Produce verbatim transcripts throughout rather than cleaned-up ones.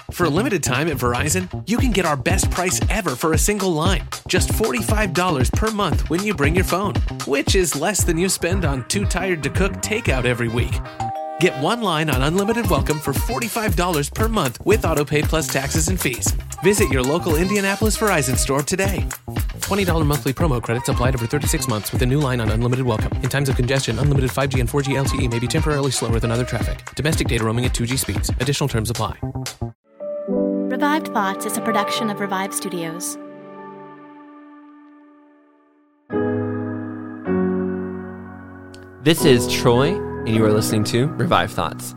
For a limited time at Verizon, you can get our best price ever for a single line. Just forty-five dollars per month when you bring your phone, which is less than you spend on Too Tired to Cook takeout every week. Get one line on Unlimited Welcome for forty-five dollars per month with AutoPay plus taxes and fees. Visit your local Indianapolis Verizon store today. twenty dollars monthly promo credits applied over thirty-six months with a new line on Unlimited Welcome. In times of congestion, unlimited five G and four G L T E may be temporarily slower than other traffic. Domestic data roaming at two G speeds. Additional terms apply. Revived Thoughts is a production of Revive Studios. This is Troy, and you are listening to Revive Thoughts.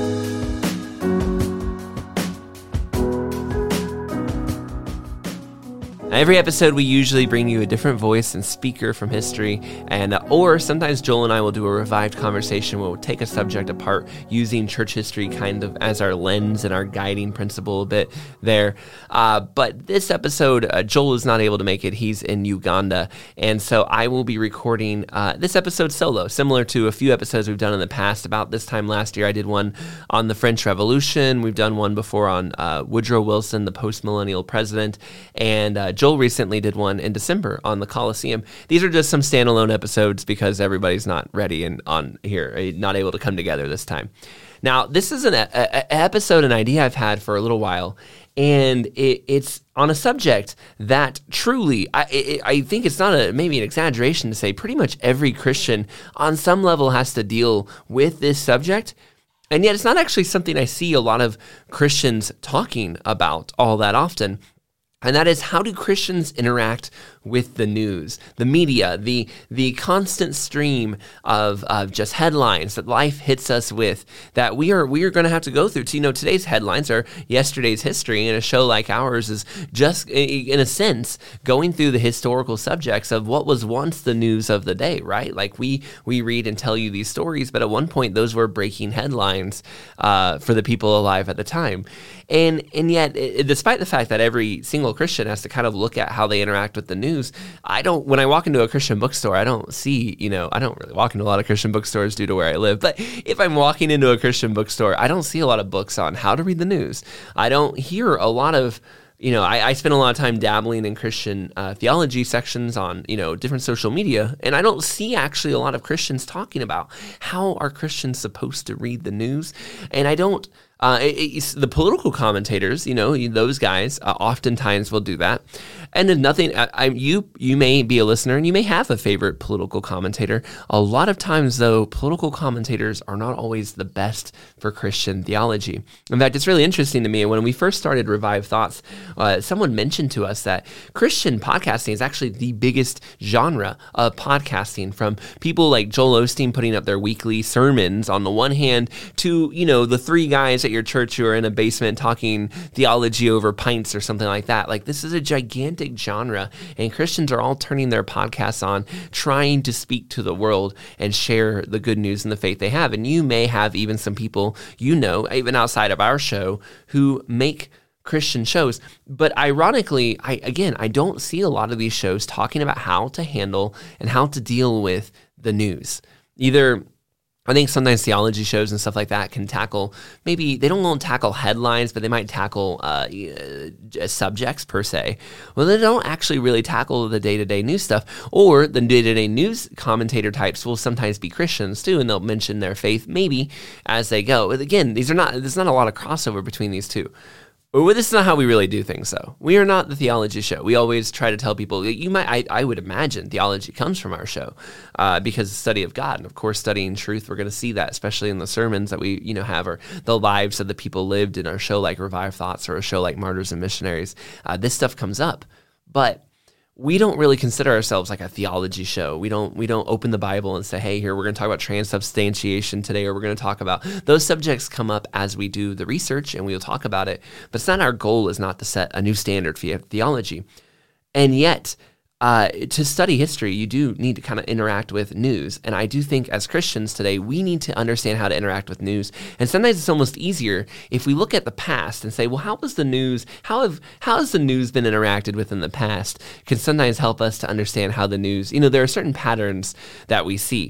Every episode, we usually bring you a different voice and speaker from history, and uh, or sometimes Joel and I will do a revived conversation where we'll take a subject apart using church history kind of as our lens and our guiding principle a bit there. Uh, but this episode, uh, Joel is not able to make it. He's in Uganda, and so I will be recording uh, this episode solo, similar to a few episodes we've done in the past. About this time last year, I did one on the French Revolution. We've done one before on uh, Woodrow Wilson, the post-millennial president, and uh, Joel recently did one in December on the Colosseum. These are just some standalone episodes because everybody's not ready and on here, not able to come together this time. Now, this is an a, a episode, an idea I've had for a little while, and it, it's on a subject that truly, I, it, I think it's not a maybe an exaggeration to say pretty much every Christian on some level has to deal with this subject. And yet it's not actually something I see a lot of Christians talking about all that often. And that is, how do Christians interact with the news, the media, the the constant stream of, of just headlines that life hits us with, that we are we are going to have to go through. To, you know, today's headlines are yesterday's history, and a show like ours is just, in a sense, going through the historical subjects of what was once the news of the day, right? Like we we read and tell you these stories, but at one point those were breaking headlines uh, for the people alive at the time. And and yet, it, despite the fact that every single Christian has to kind of look at how they interact with the news, I don't, when I walk into a Christian bookstore, I don't see, you know, I don't really walk into a lot of Christian bookstores due to where I live, but if I'm walking into a Christian bookstore, I don't see a lot of books on how to read the news. I don't hear a lot of, you know, I, I spend a lot of time dabbling in Christian uh, theology sections on, you know, different social media, and I don't see actually a lot of Christians talking about how are Christians supposed to read the news, and I don't, Uh, it, it's the political commentators, you know, those guys uh, oftentimes will do that. And then nothing, I, I, you you may be a listener and you may have a favorite political commentator. A lot of times, though, political commentators are not always the best for Christian theology. In fact, it's really interesting to me. When we first started Revive Thoughts, uh, someone mentioned to us that Christian podcasting is actually the biggest genre of podcasting, from people like Joel Osteen putting up their weekly sermons on the one hand to, you know, the three guys at your church who are in a basement talking theology over pints or something like that. Like, this is a gigantic genre, and Christians are all turning their podcasts on, trying to speak to the world and share the good news and the faith they have. And you may have even some people, you know, even outside of our show, who make Christian shows. But ironically, I again, I don't see a lot of these shows talking about how to handle and how to deal with the news. Either I think sometimes theology shows and stuff like that can tackle, maybe they don't want to tackle headlines, but they might tackle uh, uh, subjects per se. Well, they don't actually really tackle the day-to-day news stuff. Or the day-to-day news commentator types will sometimes be Christians too, and they'll mention their faith maybe as they go. But again, these are not. There's not a lot of crossover between these two. Well, this is not how we really do things, though. We are not the theology show. We always try to tell people, you might, I, I would imagine theology comes from our show uh, because of the study of God. And of course, studying truth, we're going to see that, especially in the sermons that we, you know, have, or the lives of the people lived in our show like Revive Thoughts or a show like Martyrs and Missionaries. Uh, this stuff comes up. But we don't really consider ourselves like a theology show. We don't we don't open the Bible and say, hey, here, we're going to talk about transubstantiation today, or we're going to talk about, those subjects come up as we do the research and we'll talk about it. But it's not, our goal is not to set a new standard for theology. And yet, Uh, to study history, you do need to kind of interact with news. And I do think as Christians today, we need to understand how to interact with news. And sometimes it's almost easier if we look at the past and say, well, how was the news, how have how has the news been interacted with in the past, can sometimes help us to understand how the news, you know, there are certain patterns that we see.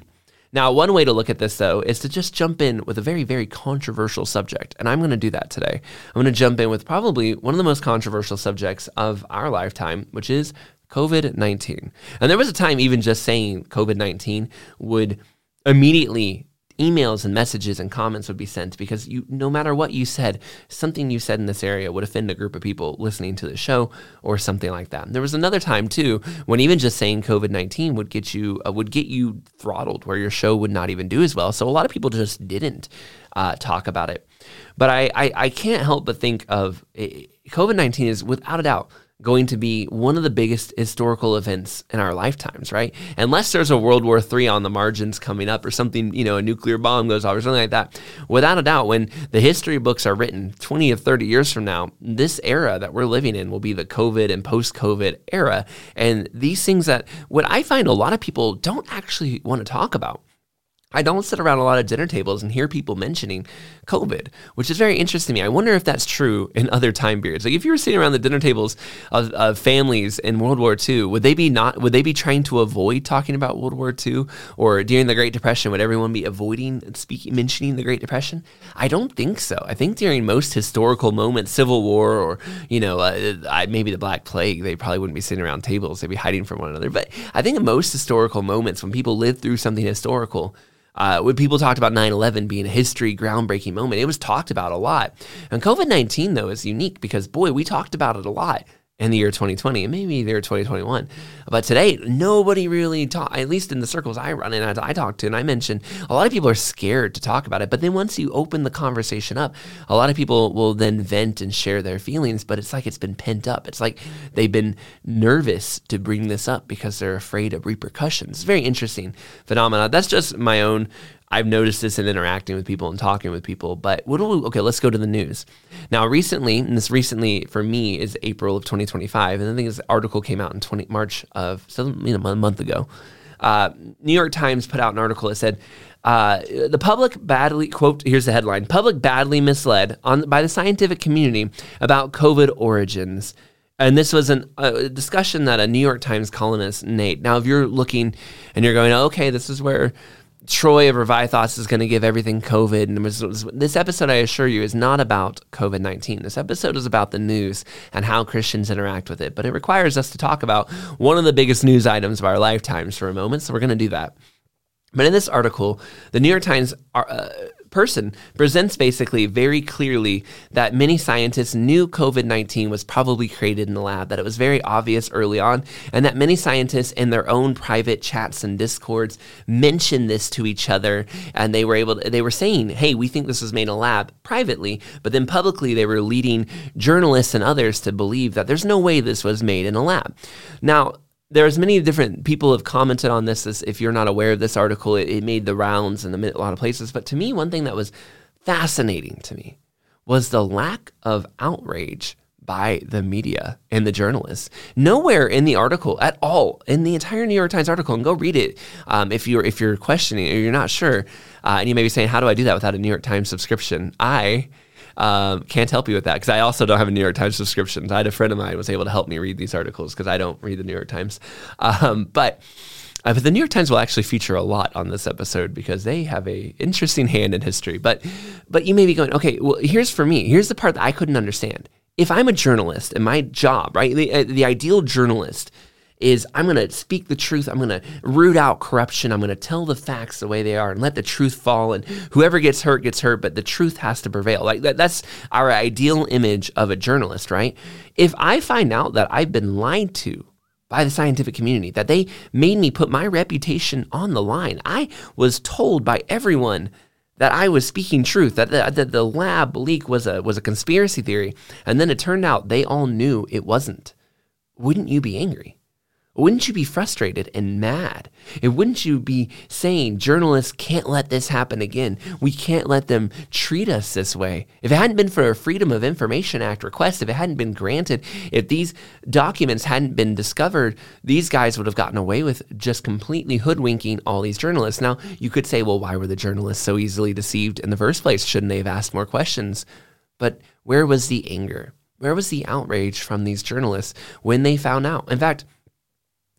Now, one way to look at this, though, is to just jump in with a very, very controversial subject. And I'm going to do that today. I'm going to jump in with probably one of the most controversial subjects of our lifetime, which is covid nineteen. And there was a time even just saying covid nineteen would immediately, emails and messages and comments would be sent because you, no matter what you said, something you said in this area would offend a group of people listening to the show or something like that. And there was another time too when even just saying covid nineteen would get you uh, would get you throttled, where your show would not even do as well. So a lot of people just didn't uh, talk about it. But I, I I can't help but think of it, covid nineteen is without a doubt going to be one of the biggest historical events in our lifetimes, right? Unless there's a World War Three on the margins coming up or something, you know, a nuclear bomb goes off or something like that. Without a doubt, when the history books are written twenty or thirty years from now, this era that we're living in will be the COVID and post-COVID era. And these things that what I find a lot of people don't actually want to talk about. I don't sit around a lot of dinner tables and hear people mentioning COVID, which is very interesting to me. I wonder if that's true in other time periods. Like if you were sitting around the dinner tables of, of families in World War Two, would they be not? Would they be trying to avoid talking about World War Two? Or during the Great Depression, would everyone be avoiding speaking, mentioning the Great Depression? I don't think so. I think during most historical moments, Civil War, or you know, uh, maybe the Black Plague, they probably wouldn't be sitting around tables. They'd be hiding from one another. But I think in most historical moments, when people live through something historical, Uh, when people talked about nine eleven being a history groundbreaking moment, it was talked about a lot. And covid nineteen, though, is unique because, boy, we talked about it a lot in the year twenty twenty and maybe the year twenty twenty-one. But today, nobody really talk, at least in the circles I run and I, I talk to, and I mentioned, a lot of people are scared to talk about it. But then once you open the conversation up, a lot of people will then vent and share their feelings, but it's like it's been pent up. It's like they've been nervous to bring this up because they're afraid of repercussions. It's a very interesting phenomenon. That's just my own. I've noticed this in interacting with people and talking with people, but what do we, okay, let's go to the news. Now, recently, and this recently for me is April of twenty twenty-five, and I think this article came out in twenty, March of, so, you know, a month ago. Uh, New York Times put out an article that said, uh, the public badly, quote, here's the headline, public badly misled on by the scientific community about COVID origins. And this was an, a discussion that a New York Times columnist, Nate. Now, if you're looking and you're going, okay, this is where Troy of Revive Thoughts is going to give everything COVID. And this episode, I assure you, is not about covid nineteen. This episode is about the news and how Christians interact with it. But it requires us to talk about one of the biggest news items of our lifetimes for a moment. So we're going to do that. But in this article, the New York Times uh, person presents basically very clearly that many scientists knew covid nineteen was probably created in the lab, that it was very obvious early on, and that many scientists in their own private chats and discords mentioned this to each other, and they were able to, they were saying, hey, we think this was made in a lab privately, but then publicly they were leading journalists and others to believe that there's no way this was made in a lab. Now, there's many different people have commented on this. this. If you're not aware of this article, it, it made the rounds in a lot of places. But to me, one thing that was fascinating to me was the lack of outrage by the media and the journalists. Nowhere in the article at all, in the entire New York Times article, and go read it um, if you're if you're questioning or you're not sure, uh, and you may be saying, how do I do that without a New York Times subscription? I Um, can't help you with that because I also don't have a New York Times subscription. I had a friend of mine who was able to help me read these articles because I don't read the New York Times. Um, but uh, but the New York Times will actually feature a lot on this episode because they have a interesting hand in history. But but you may be going, okay, well, here's for me. Here's the part that I couldn't understand. If I'm a journalist and my job, right, the, uh, the ideal journalist is I'm going to speak the truth. I'm going to root out corruption. I'm going to tell the facts the way they are and let the truth fall. And whoever gets hurt gets hurt, but the truth has to prevail. Like that, that's our ideal image of a journalist, right? If I find out that I've been lied to by the scientific community, that they made me put my reputation on the line, I was told by everyone that I was speaking truth, that the, that the lab leak was a was a conspiracy theory, and then it turned out they all knew it wasn't. Wouldn't you be angry? Wouldn't you be frustrated and mad? And wouldn't you be saying, journalists can't let this happen again? We can't let them treat us this way. If it hadn't been for a Freedom of Information Act request, if it hadn't been granted, if these documents hadn't been discovered, these guys would have gotten away with just completely hoodwinking all these journalists. Now, you could say, well, why were the journalists so easily deceived in the first place? Shouldn't they have asked more questions? But where was the anger? Where was the outrage from these journalists when they found out? In fact,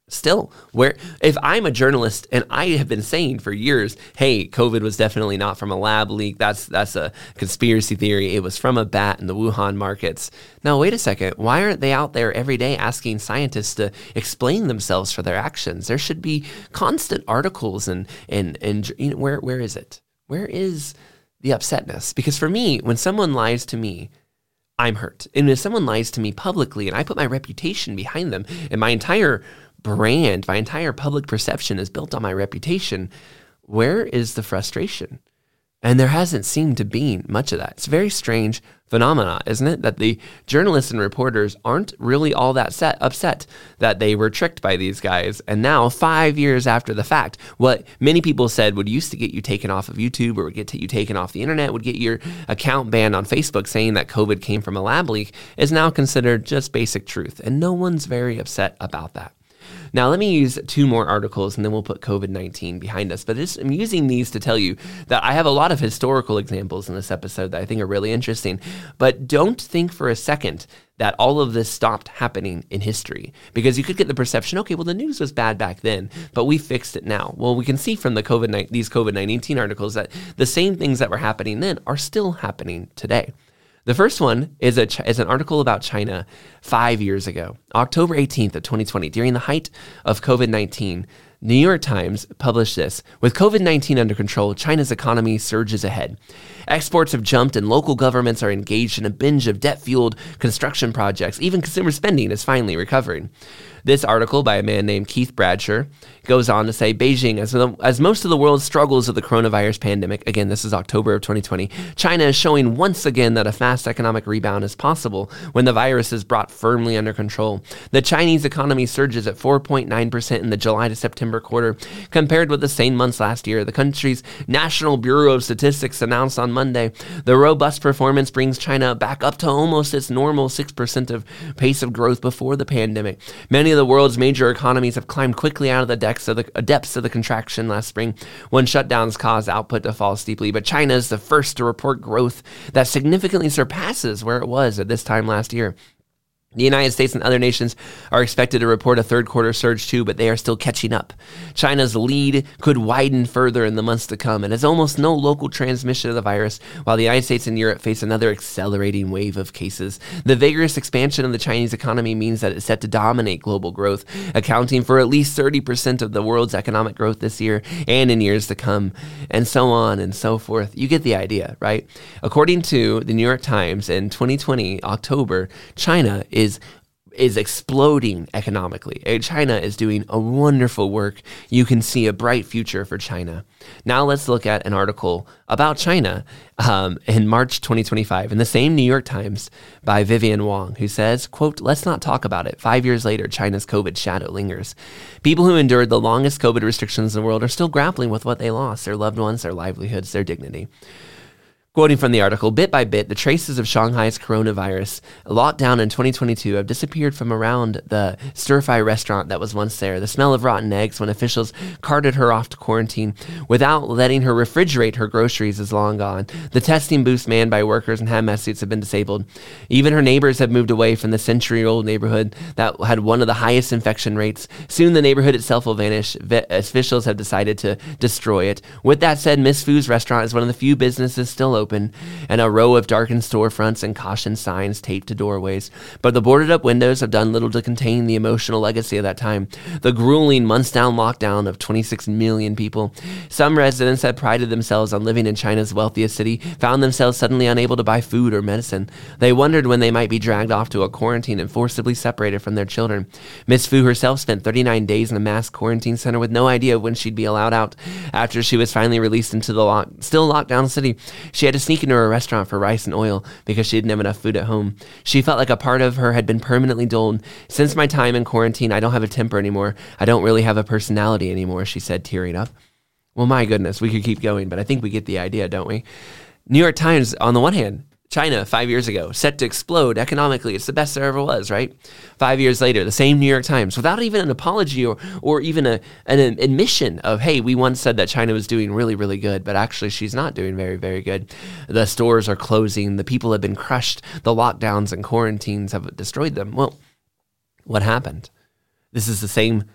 Still, where if I'm a journalist and I have been saying for years, hey, COVID was definitely not from a lab leak. That's that's a conspiracy theory. It was from a bat in the Wuhan markets. Now, wait a second. Why aren't they out there every day asking scientists to explain themselves for their actions? There should be constant articles and and and you know, where where is it? Where is the upsetness? Because for me, when someone lies to me, I'm hurt. And if someone lies to me publicly and I put my reputation behind them and my entire brand, my entire public perception is built on my reputation, where is the frustration? And there hasn't seemed to be much of that. It's a very strange phenomena, isn't it? That the journalists and reporters aren't really all that set, upset that they were tricked by these guys. And now, five years after the fact, what many people said would used to get you taken off of YouTube or would get you taken off the internet, would get your account banned on Facebook saying that COVID came from a lab leak, is now considered just basic truth. And no one's very upset about that. Now, let me use two more articles and then we'll put COVID nineteen behind us. But this, I'm using these to tell you that I have a lot of historical examples in this episode that I think are really interesting. But don't think for a second that all of this stopped happening in history, because you could get the perception, okay, well, the news was bad back then, but we fixed it now. Well, we can see from the COVID these COVID nineteen articles that the same things that were happening then are still happening today. The first one is a is an article about China five years ago, October eighteenth of twenty twenty, during the height of COVID nineteen. New York Times published this. With COVID nineteen under control, China's economy surges ahead. Exports have jumped and local governments are engaged in a binge of debt-fueled construction projects. Even consumer spending is finally recovering. This article by a man named Keith Bradshaw goes on to say, Beijing, as, the, as most of the world struggles with the coronavirus pandemic, again, this is October of twenty twenty, China is showing once again that a fast economic rebound is possible when the virus is brought firmly under control. The Chinese economy surges at four point nine percent in the July to September quarter, compared with the same months last year. The country's National Bureau of Statistics announced on Monday the robust performance brings China back up to almost its normal six percent of pace of growth before the pandemic. Many of the world's major economies have climbed quickly out of the depths of the, depths of the contraction last spring when shutdowns caused output to fall steeply. But China is the first to report growth that significantly surpasses where it was at this time last year. The United States and other nations are expected to report a third quarter surge too, but they are still catching up. China's lead could widen further in the months to come, and has almost no local transmission of the virus, while the United States and Europe face another accelerating wave of cases. The vigorous expansion of the Chinese economy means that it's set to dominate global growth, accounting for at least thirty percent of the world's economic growth this year and in years to come, and so on and so forth. You get the idea, right? According to the New York Times, in twenty twenty, October, China is is exploding economically. China is doing a wonderful work. You can see a bright future for China. Now let's look at an article about China um, in March twenty twenty-five in the same New York Times by Vivian Wong, who says, quote, let's not talk about it. Five years later, China's COVID shadow lingers. People who endured the longest COVID restrictions in the world are still grappling with what they lost, their loved ones, their livelihoods, their dignity. Quoting from the article, bit by bit, the traces of Shanghai's coronavirus lockdown in twenty twenty-two have disappeared from around the stir-fry restaurant that was once there. The smell of rotten eggs when officials carted her off to quarantine without letting her refrigerate her groceries is long gone. The testing booths manned by workers in hazmat suits have been disabled. Even her neighbors have moved away from the century-old neighborhood that had one of the highest infection rates. Soon the neighborhood itself will vanish. Officials have decided to destroy it. With that said, Miss Fu's restaurant is one of the few businesses still open, and a row of darkened storefronts and caution signs taped to doorways. But the boarded up windows have done little to contain the emotional legacy of that time. The grueling months-down lockdown of twenty-six million people. Some residents that prided themselves on living in China's wealthiest city found themselves suddenly unable to buy food or medicine. They wondered when they might be dragged off to a quarantine and forcibly separated from their children. Miss Fu herself spent thirty-nine days in a mass quarantine center with no idea when she'd be allowed out. After she was finally released into the lock- still locked down city, she had to sneak into a restaurant for rice and oil because she didn't have enough food at home. She felt like a part of her had been permanently dulled. Since my time in quarantine, I don't have a temper anymore. I don't really have a personality anymore, she said, tearing up. Well, my goodness, we could keep going, but I think we get the idea, don't we? New York Times, on the one hand, China, five years ago, set to explode economically. It's the best there ever was, right? Five years later, the same New York Times, without even an apology or or even a, an admission of, hey, we once said that China was doing really, really good, but actually she's not doing very, very good. The stores are closing. The people have been crushed. The lockdowns and quarantines have destroyed them. Well, what happened? This is the same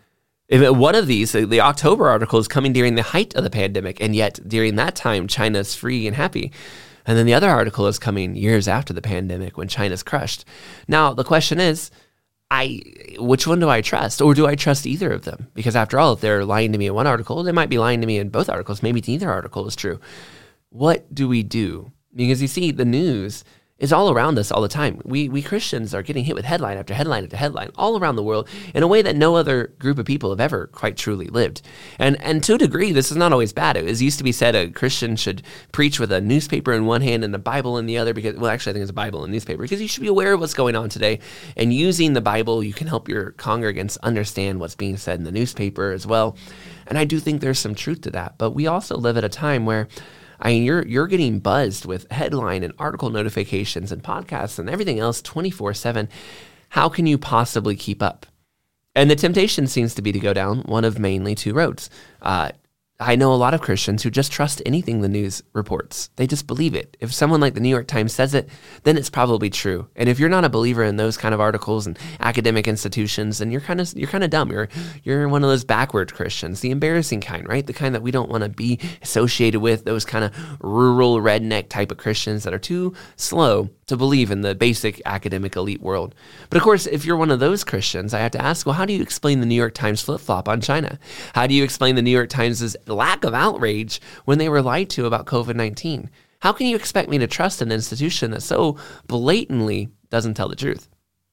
If it, one of these, the, the October article is coming during the height of the pandemic, and yet during that time, China's free and happy. And then the other article is coming years after the pandemic when China's crushed. Now, the question is, I which one do I trust? Or do I trust either of them? Because after all, if they're lying to me in one article, they might be lying to me in both articles. Maybe neither article is true. What do we do? Because you see, the news is all around us all the time. We we Christians are getting hit with headline after headline after headline all around the world in a way that no other group of people have ever quite truly lived. And and to a degree, this is not always bad. It was used to be said a Christian should preach with a newspaper in one hand and a Bible in the other, because, well, actually I think it's a Bible and newspaper, because you should be aware of what's going on today. And using the Bible, you can help your congregants understand what's being said in the newspaper as well. And I do think there's some truth to that. But we also live at a time where I mean, you're you're getting buzzed with headline and article notifications and podcasts and everything else twenty-four seven. How can you possibly keep up? And the temptation seems to be to go down one of mainly two roads. Uh, I know a lot of Christians who just trust anything the news reports. They just believe it. If someone like the New York Times says it, then it's probably true. And if you're not a believer in those kind of articles and academic institutions, then you're kind of you're kind of dumb. You're you're one of those backward Christians, the embarrassing kind, right? The kind that we don't want to be associated with, those kind of rural redneck type of Christians that are too slow to believe in the basic academic elite world. But of course, if you're one of those Christians, I have to ask, well, how do you explain the New York Times flip-flop on China? How do you explain the New York Times' lack of outrage when they were lied to about covid nineteen? How can you expect me to trust an institution that so blatantly doesn't tell the truth?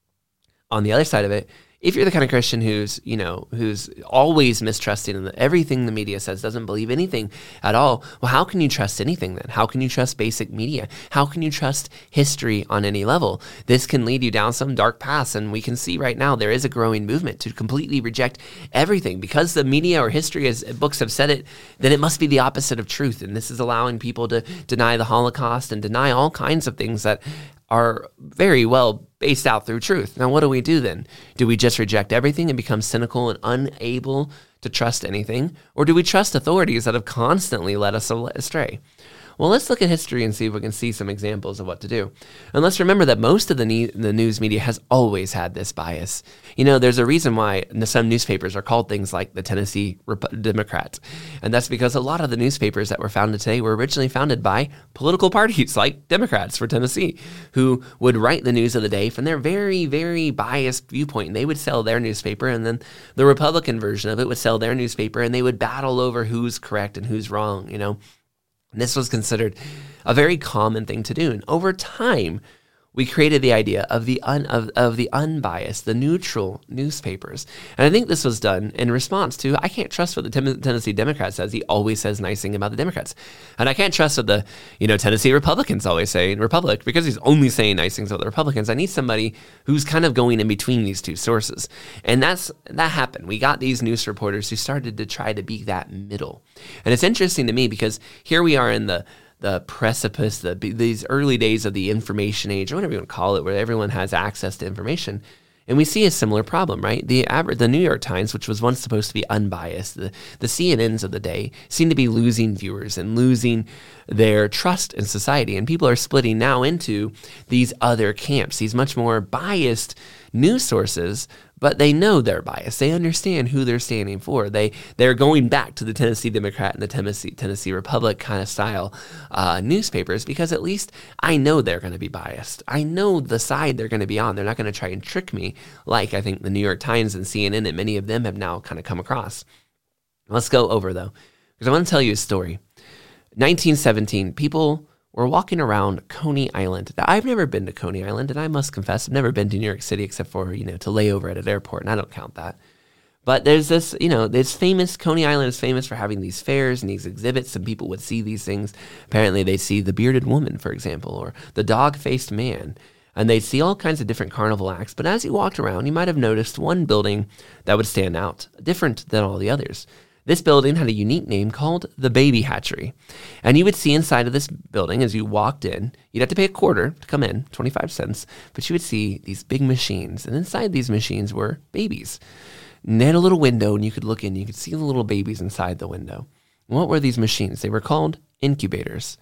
On the other side of it, if you're the kind of Christian who's, you know, who's always mistrusting and everything the media says, doesn't believe anything at all, well, how can you trust anything then? How can you trust basic media? How can you trust history on any level? This can lead you down some dark paths, and we can see right now there is a growing movement to completely reject everything. Because the media or history, as books have said it, then it must be the opposite of truth, and this is allowing people to deny the Holocaust and deny all kinds of things that are very well based out through truth. Now, what do we do then? Do we just reject everything and become cynical and unable to trust anything? Or do we trust authorities that have constantly led us astray? Well, let's look at history and see if we can see some examples of what to do. And let's remember that most of the, ne- the news media has always had this bias. You know, there's a reason why some newspapers are called things like the Tennessee Rep- Democrat. And that's because a lot of the newspapers that were founded today were originally founded by political parties like Democrats for Tennessee, who would write the news of the day from their very, very biased viewpoint. And they would sell their newspaper, and then the Republican version of it would sell their newspaper, and they would battle over who's correct and who's wrong, you know. This was considered a very common thing to do. And over time, we created the idea of the un, of, of the unbiased, the neutral newspapers. And I think this was done in response to, I can't trust what the Tem- Tennessee Democrat says. He always says nice thing about the Democrats. And I can't trust what the, you know, Tennessee Republicans always say in Republic, because he's only saying nice things about the Republicans. I need somebody who's kind of going in between these two sources. And that's that happened. We got these news reporters who started to try to be that middle. And it's interesting to me because here we are in the the precipice, the, these early days of the information age, or whatever you want to call it, where everyone has access to information. And we see a similar problem, right? The average, the New York Times, which was once supposed to be unbiased, the, the C N Ns of the day seem to be losing viewers and losing their trust in society. And people are splitting now into these other camps, these much more biased news sources, but they know they're biased. They understand who they're standing for. They, they're going back to the Tennessee Democrat and the Tennessee, Tennessee Republic kind of style uh, newspapers, because at least I know they're going to be biased. I know the side they're going to be on. They're not going to try and trick me like I think the New York Times and C N N and many of them have now kind of come across. Let's go over, though, because I want to tell you a story. nineteen seventeen, people were walking around Coney Island. Now, I've never been to Coney Island, and I must confess, I've never been to New York City except for, you know, to lay over at an airport, and I don't count that. But there's this, you know, this famous, Coney Island is famous for having these fairs and these exhibits, and people would see these things. Apparently, they'd see the bearded woman, for example, or the dog-faced man, and they'd see all kinds of different carnival acts. But as you walked around, you might have noticed one building that would stand out, different than all the others. This building had a unique name called the Baby Hatchery. And you would see inside of this building, as you walked in, you'd have to pay a quarter to come in, twenty-five cents, but you would see these big machines. And inside these machines were babies. And they had a little window, and you could look in, you could see the little babies inside the window. And what were these machines? They were called incubators.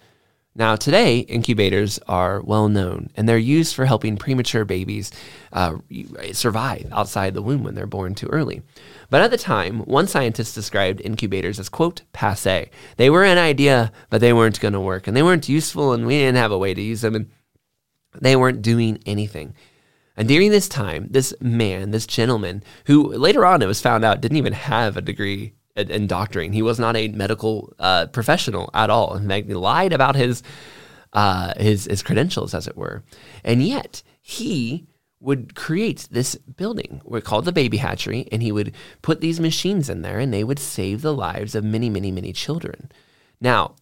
Now, today, incubators are well known, and they're used for helping premature babies uh, survive outside the womb when they're born too early. But at the time, one scientist described incubators as, quote, passé. They were an idea, but they weren't going to work, and they weren't useful, and we didn't have a way to use them, and they weren't doing anything. And during this time, this man, this gentleman, who later on it was found out didn't even have a degree in doctoring. He was not a medical uh, professional at all. In fact, he lied about his, uh, his his credentials, as it were. And yet, he would create this building called the baby hatchery, and he would put these machines in there, and they would save the lives of many, many, many children. Now,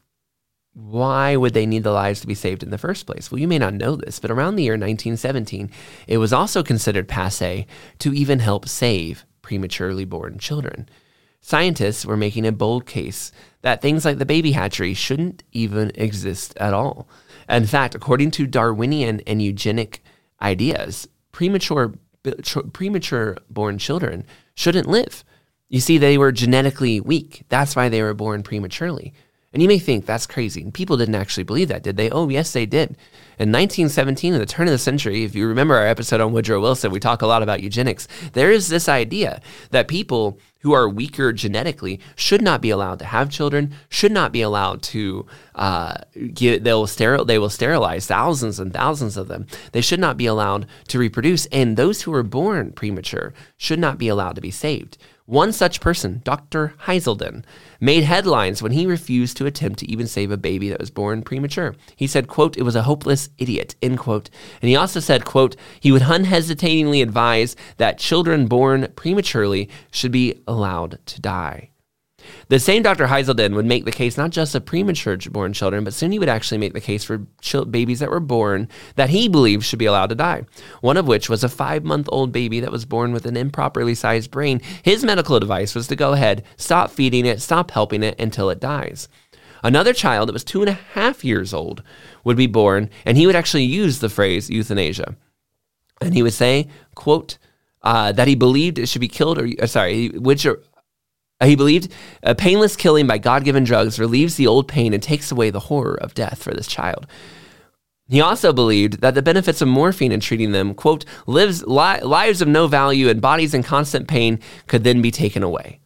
why would they need the lives to be saved in the first place? Well, you may not know this, but around the year nineteen seventeen, it was also considered passé to even help save prematurely born children. Scientists were making a bold case that things like the baby hatchery shouldn't even exist at all. In fact, according to Darwinian and eugenic ideas, premature premature born children shouldn't live. You see, they were genetically weak. That's why they were born prematurely. And you may think that's crazy. And people didn't actually believe that, did they? Oh, yes, they did. In nineteen seventeen, at the turn of the century, if you remember our episode on Woodrow Wilson, we talk a lot about eugenics. There is this idea that people who are weaker genetically should not be allowed to have children, should not be allowed to uh, get, they will steril, they will sterilize thousands and thousands of them. They should not be allowed to reproduce. And those who were born premature should not be allowed to be saved. One such person, Doctor Hazelden, made headlines when he refused to attempt to even save a baby that was born premature. He said, quote, it was a hopeless idiot, end quote. And he also said, quote, he would unhesitatingly advise that children born prematurely should be allowed to die. The same Doctor Hazelden would make the case not just of premature born children, but soon he would actually make the case for ch- babies that were born that he believed should be allowed to die. One of which was a five-month-old baby that was born with an improperly sized brain. His medical advice was to go ahead, stop feeding it, stop helping it until it dies. Another child that was two and a half years old would be born, and he would actually use the phrase euthanasia. And he would say, quote, uh, that he believed it should be killed, or uh, sorry, which are, He believed a painless killing by God-given drugs relieves the old pain and takes away the horror of death for this child. He also believed that the benefits of morphine in treating them, quote, lives, li- lives of no value and bodies in constant pain could then be taken away.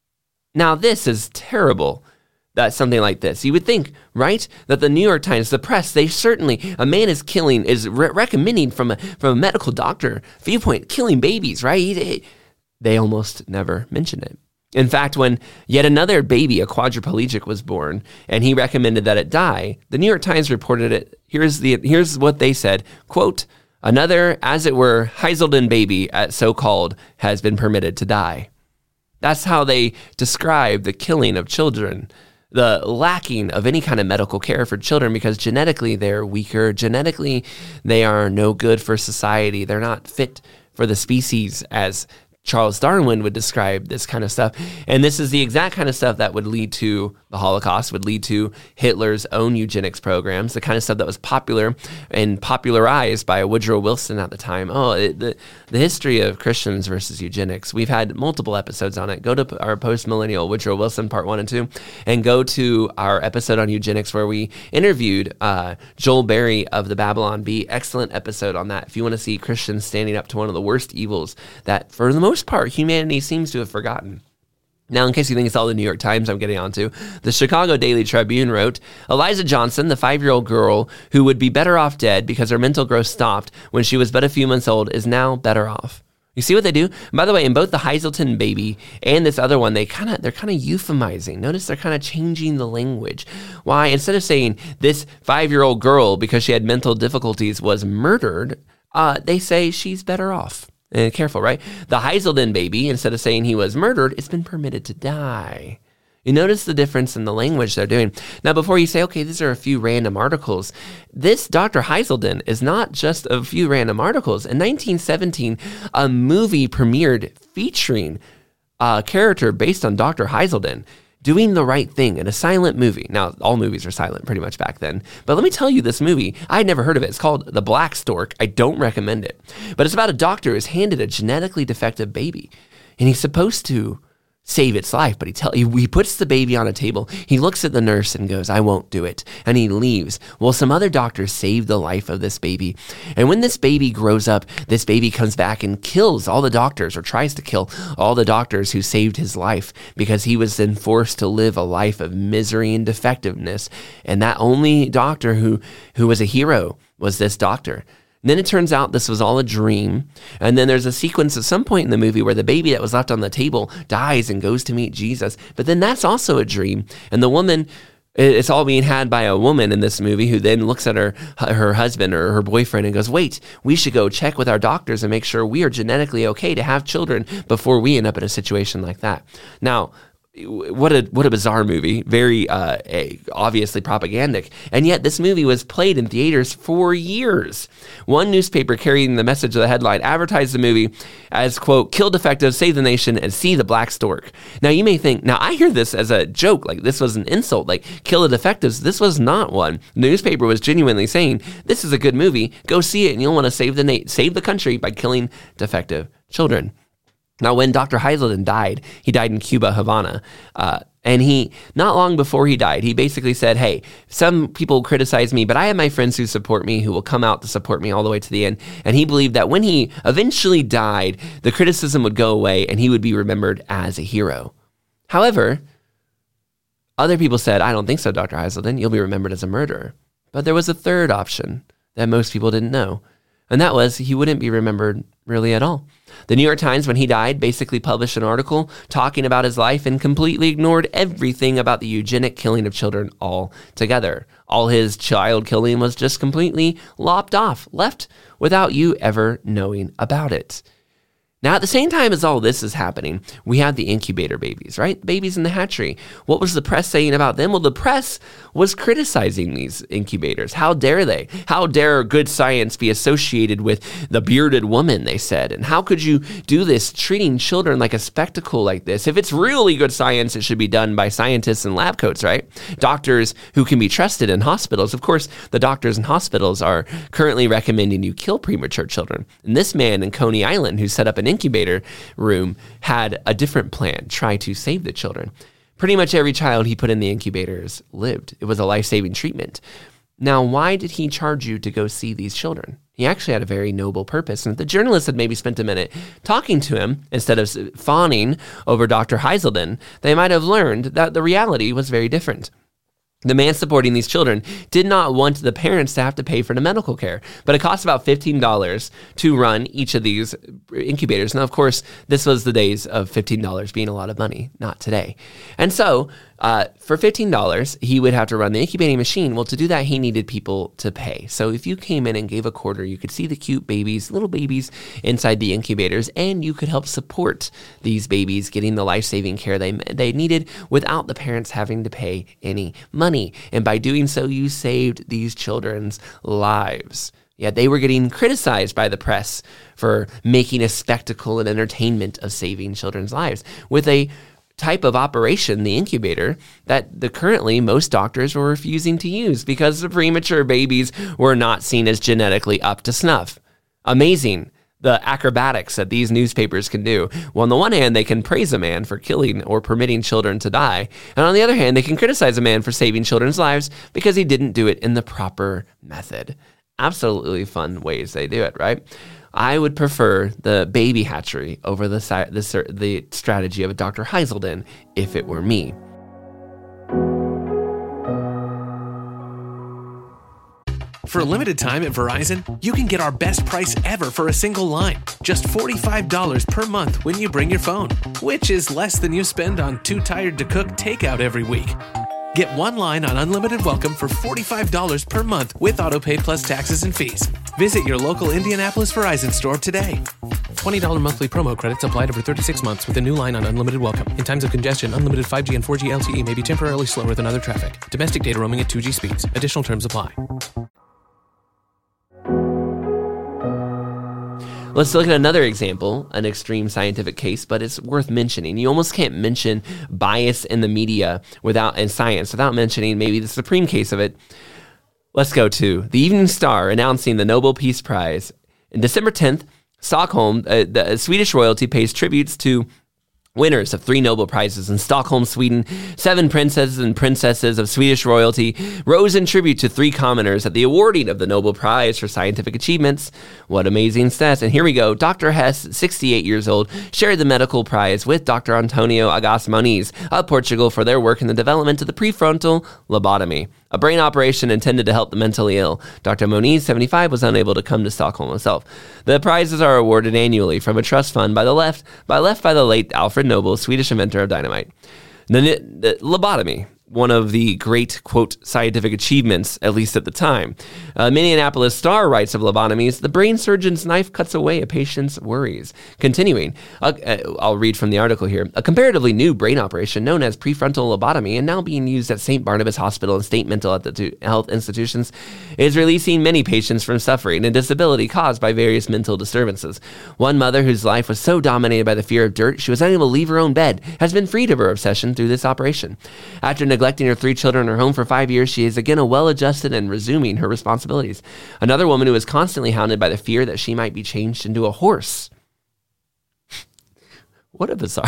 Now, this is terrible. That something like this. You would think, right, that the New York Times, the press, they certainly, a man is killing, is re- recommending from a, from a medical doctor viewpoint, killing babies, right? They, they almost never mention it. In fact, when yet another baby, a quadriplegic, was born, and he recommended that it die, the New York Times reported it. Here's the here's what they said, quote, another, as it were, Hazelden baby, so-called, has been permitted to die. That's how they describe the killing of children, the lacking of any kind of medical care for children, because genetically they're weaker. Genetically, they are no good for society. They're not fit for the species, as Charles Darwin would describe this kind of stuff. And this is the exact kind of stuff that would lead to the Holocaust, would lead to Hitler's own eugenics programs, the kind of stuff that was popular and popularized by Woodrow Wilson at the time. Oh, it, the, the history of Christians versus eugenics. We've had multiple episodes on it. Go to our post-millennial Woodrow Wilson part one and two, and go to our episode on eugenics where we interviewed uh, Joel Berry of the Babylon Bee. Excellent episode on that. If you want to see Christians standing up to one of the worst evils that, for the most part, humanity seems to have forgotten. Now, in case you think it's all the New York Times I'm getting onto, the Chicago Daily Tribune wrote, Eliza Johnson, the five-year-old girl who would be better off dead because her mental growth stopped when she was but a few months old, is now better off. You see what they do? By the way, in both the Hazelden baby and this other one, they kind of they're kind of euphemizing. Notice they're kind of changing the language. Why? Instead of saying this five-year-old girl, because she had mental difficulties, was murdered, uh, they say she's better off. And careful, right? The Hazelden baby, instead of saying he was murdered, it's been permitted to die. You notice the difference in the language they're doing. Now, before you say, okay, these are a few random articles, this Doctor Hazelden is not just a few random articles. In nineteen seventeen, a movie premiered featuring a character based on Doctor Hazelden doing the right thing in a silent movie. Now, all movies are silent pretty much back then. But let me tell you this movie. I had never heard of it. It's called The Black Stork. I don't recommend it. But it's about a doctor who's handed a genetically defective baby. And he's supposed to save its life, but he tell he, he puts the baby on a table. He looks at the nurse and goes, I won't do it. And he leaves. Well, some other doctors save the life of this baby. And when this baby grows up, this baby comes back and kills all the doctors, or tries to kill all the doctors who saved his life, because he was then forced to live a life of misery and defectiveness. And that only doctor who, who was a hero was this doctor. And then it turns out this was all a dream. And then there's a sequence at some point in the movie where the baby that was left on the table dies and goes to meet Jesus. But then that's also a dream. And the woman, it's all being had by a woman in this movie, who then looks at her her husband or her boyfriend and goes, wait, we should go check with our doctors and make sure we are genetically okay to have children before we end up in a situation like that. Now, What a what a bizarre movie, very uh, obviously propagandic, and yet this movie was played in theaters for years. One newspaper carrying the message of the headline advertised the movie as, quote, kill defectives, save the nation, and see the black stork. Now you may think, now I hear this as a joke, like this was an insult, like kill the defectives. This was not one. The newspaper was genuinely saying, this is a good movie, go see it, and you'll want to save the na- save the country by killing defective children. Now, when Doctor Heiselden died, he died in Cuba, Havana, uh, and he, not long before he died, he basically said, hey, some people criticize me, but I have my friends who support me, who will come out to support me all the way to the end. And he believed that when he eventually died, the criticism would go away and he would be remembered as a hero. However, other people said, I don't think so, Doctor Heiselden, you'll be remembered as a murderer. But there was a third option that most people didn't know, and that was he wouldn't be remembered really at all. The New York Times, when he died, basically published an article talking about his life and completely ignored everything about the eugenic killing of children altogether. All his child killing was just completely lopped off, left without you ever knowing about it. Now, at the same time as all this is happening, we have the incubator babies, right? Babies in the hatchery. What was the press saying about them? Well, the press was criticizing these incubators. How dare they? How dare good science be associated with the bearded woman, they said. And how could you do this, treating children like a spectacle like this? If it's really good science, it should be done by scientists in lab coats, right? Doctors who can be trusted in hospitals. Of course, the doctors in hospitals are currently recommending you kill premature children. And this man in Coney Island, who set up an incubator room, had a different plan, try to save the children. Pretty much every child he put in the incubators lived. It was a life-saving treatment. Now, why did he charge you to go see these children? He actually had a very noble purpose. And if the journalist had maybe spent a minute talking to him instead of fawning over Doctor Heiselden, they might have learned that the reality was very different. The man supporting these children did not want the parents to have to pay for the medical care, but it cost about fifteen dollars to run each of these incubators. Now, of course, this was the days of fifteen dollars being a lot of money, not today. And so uh, for fifteen dollars, he would have to run the incubating machine. Well, to do that, he needed people to pay. So if you came in and gave a quarter, you could see the cute babies, little babies inside the incubators, and you could help support these babies getting the life-saving care they, they needed without the parents having to pay any money. And by doing so, you saved these children's lives. Yet they were getting criticized by the press for making a spectacle and entertainment of saving children's lives with a type of operation, the incubator, that the currently most doctors were refusing to use because the premature babies were not seen as genetically up to snuff. Amazing. The acrobatics that these newspapers can do. Well, on the one hand, they can praise a man for killing or permitting children to die. And on the other hand, they can criticize a man for saving children's lives because he didn't do it in the proper method. Absolutely fun ways they do it, right? I would prefer the baby hatchery over the, the, the strategy of Doctor Heiselden if it were me. For a limited time at Verizon, you can get our best price ever for a single line. Just forty-five dollars per month when you bring your phone, which is less than you spend on Too Tired to Cook takeout every week. Get one line on Unlimited Welcome for forty-five dollars per month with AutoPay plus taxes and fees. Visit your local Indianapolis Verizon store today. twenty dollars monthly promo credits applied over thirty-six months with a new line on Unlimited Welcome. In times of congestion, unlimited five G and four G L T E may be temporarily slower than other traffic. Domestic data roaming at two G speeds. Additional terms apply. Let's look at another example, an extreme scientific case, but it's worth mentioning. You almost can't mention bias in the media without and science without mentioning maybe the supreme case of it. Let's go to the Evening Star announcing the Nobel Peace Prize. On December tenth, Stockholm, uh, the Swedish royalty pays tributes to Winners of three Nobel Prizes in Stockholm, Sweden, seven princesses and princesses of Swedish royalty rose in tribute to three commoners at the awarding of the Nobel Prize for scientific achievements. What amazing stats. And here we go. Doctor Hess, sixty-eight years old, shared the medical prize with Doctor Antonio Agas Moniz of Portugal for their work in the development of the prefrontal lobotomy, a brain operation intended to help the mentally ill. Doctor Moniz, seventy-five, was unable to come to Stockholm himself. The prizes are awarded annually from a trust fund by the left, by left by the late Alfred Nobel, Swedish inventor of dynamite. The, the lobotomy, one of the great, quote, scientific achievements, at least at the time. Uh, Minneapolis Star writes of lobotomies, the brain surgeon's knife cuts away a patient's worries. Continuing, uh, uh, I'll read from the article here. A comparatively new brain operation known as prefrontal lobotomy and now being used at Saint Barnabas Hospital and state mental health institutions is releasing many patients from suffering and disability caused by various mental disturbances. One mother whose life was so dominated by the fear of dirt she was unable to leave her own bed has been freed of her obsession through this operation. After neglecting her three children in her home for five years, she is again well-adjusted and resuming her responsibilities. Another woman who was constantly hounded by the fear that she might be changed into a horse. What a bizarre...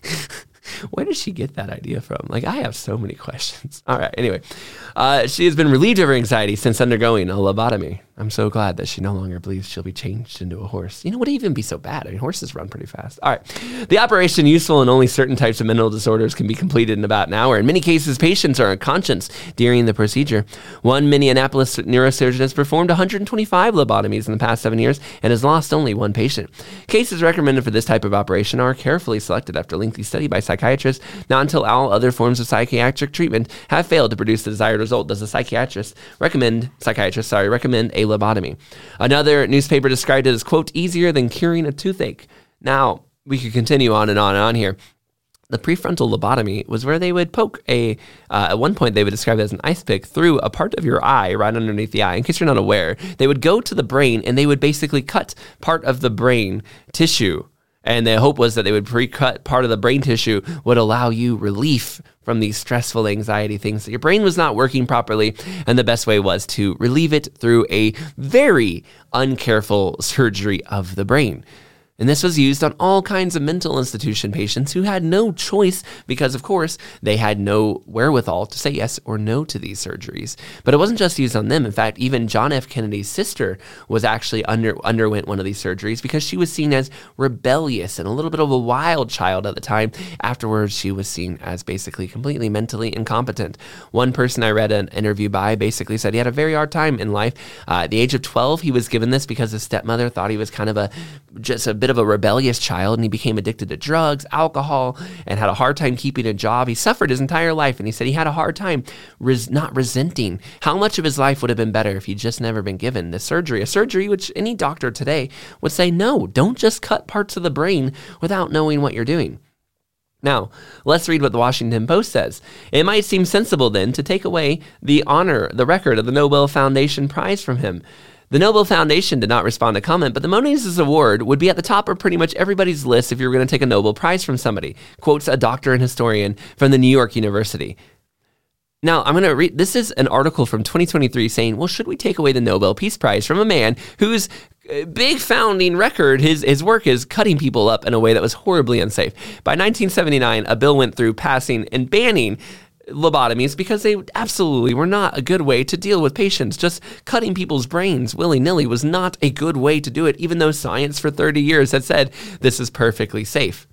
Where did she get that idea from? Like, I have so many questions. All right, anyway. Uh, she has been relieved of her anxiety since undergoing a lobotomy. I'm so glad that she no longer believes she'll be changed into a horse. You know, would it even be so bad? I mean, horses run pretty fast. All right. The operation, useful in only certain types of mental disorders, can be completed in about an hour. In many cases, patients are unconscious during the procedure. One Minneapolis neurosurgeon has performed one hundred twenty-five lobotomies in the past seven years and has lost only one patient. Cases recommended for this type of operation are carefully selected after lengthy study by psychiatrists. Not until all other forms of psychiatric treatment have failed to produce the desired result does a psychiatrist recommend, psychiatrist, sorry, recommend a lobotomy. Another newspaper described it as, quote, easier than curing a toothache. Now, we could continue on and on and on here. The prefrontal lobotomy was where they would poke a, uh, at one point they would describe it as an ice pick through a part of your eye, right underneath the eye. In case you're not aware, they would go to the brain and they would basically cut part of the brain tissue. And the hope was that they would pre-cut part of the brain tissue would allow you relief from these stressful anxiety things that your brain was not working properly. And the best way was to relieve it through a very uncareful surgery of the brain. And this was used on all kinds of mental institution patients who had no choice because, of course, they had no wherewithal to say yes or no to these surgeries. But it wasn't just used on them. In fact, even John F. Kennedy's sister was actually under underwent one of these surgeries because she was seen as rebellious and a little bit of a wild child at the time. Afterwards, she was seen as basically completely mentally incompetent. One person I read an interview by basically said he had a very hard time in life. Uh, at the age of twelve, he was given this because his stepmother thought he was kind of a just a bit of a rebellious child, and he became addicted to drugs, alcohol, and had a hard time keeping a job. He suffered his entire life, and he said he had a hard time res- not resenting how much of his life would have been better if he'd just never been given this surgery, a surgery which any doctor today would say, no, don't just cut parts of the brain without knowing what you're doing. Now, let's read what the Washington Post says. It might seem sensible then to take away the honor, the record of the Nobel Foundation Prize from him. The Nobel Foundation did not respond to comment, but the Moniz Award would be at the top of pretty much everybody's list if you were going to take a Nobel Prize from somebody, quotes a doctor and historian from the New York University. Now, I'm going to read, this is an article from twenty twenty-three saying, well, should we take away the Nobel Peace Prize from a man whose big founding record, his, his work is cutting people up in a way that was horribly unsafe. By nineteen seventy-nine, a bill went through passing and banning lobotomies because they absolutely were not a good way to deal with patients. Just cutting people's brains willy-nilly was not a good way to do it, even though science for thirty years had said this is perfectly safe.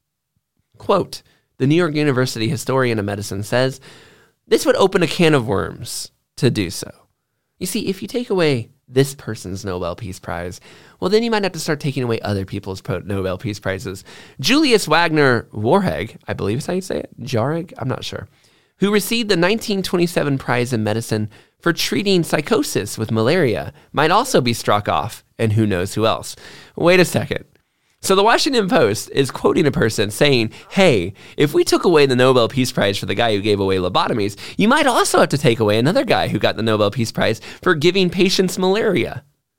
Quote, the New York University historian of medicine says, this would open a can of worms to do so. You see, if you take away this person's Nobel Peace Prize, well, then you might have to start taking away other people's Nobel Peace Prizes. Julius Wagner Warheg, I believe is how you say it, Jauregg, I'm not sure, who received the nineteen twenty-seven prize in medicine for treating psychosis with malaria, might also be struck off, and who knows who else. Wait a second. So the Washington Post is quoting a person saying, hey, if we took away the Nobel Peace Prize for the guy who gave away lobotomies, you might also have to take away another guy who got the Nobel Peace Prize for giving patients malaria.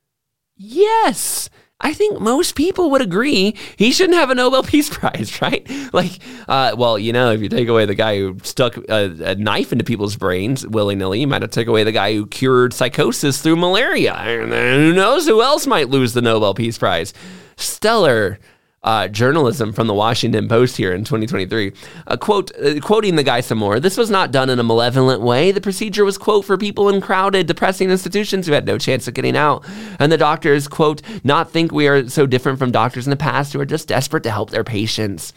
Yes! I think most people would agree he shouldn't have a Nobel Peace Prize, right? Like, uh, well, you know, if you take away the guy who stuck a, a knife into people's brains willy-nilly, you might have to take away the guy who cured psychosis through malaria. And who knows who else might lose the Nobel Peace Prize? Stellar uh, journalism from the Washington Post here in twenty twenty-three. Uh, quote, uh, quoting the guy some more, "This was not done in a malevolent way. The procedure was, quote, for people in crowded, depressing institutions who had no chance of getting out. And the doctors, quote, not think we are so different from doctors in the past who are just desperate to help their patients."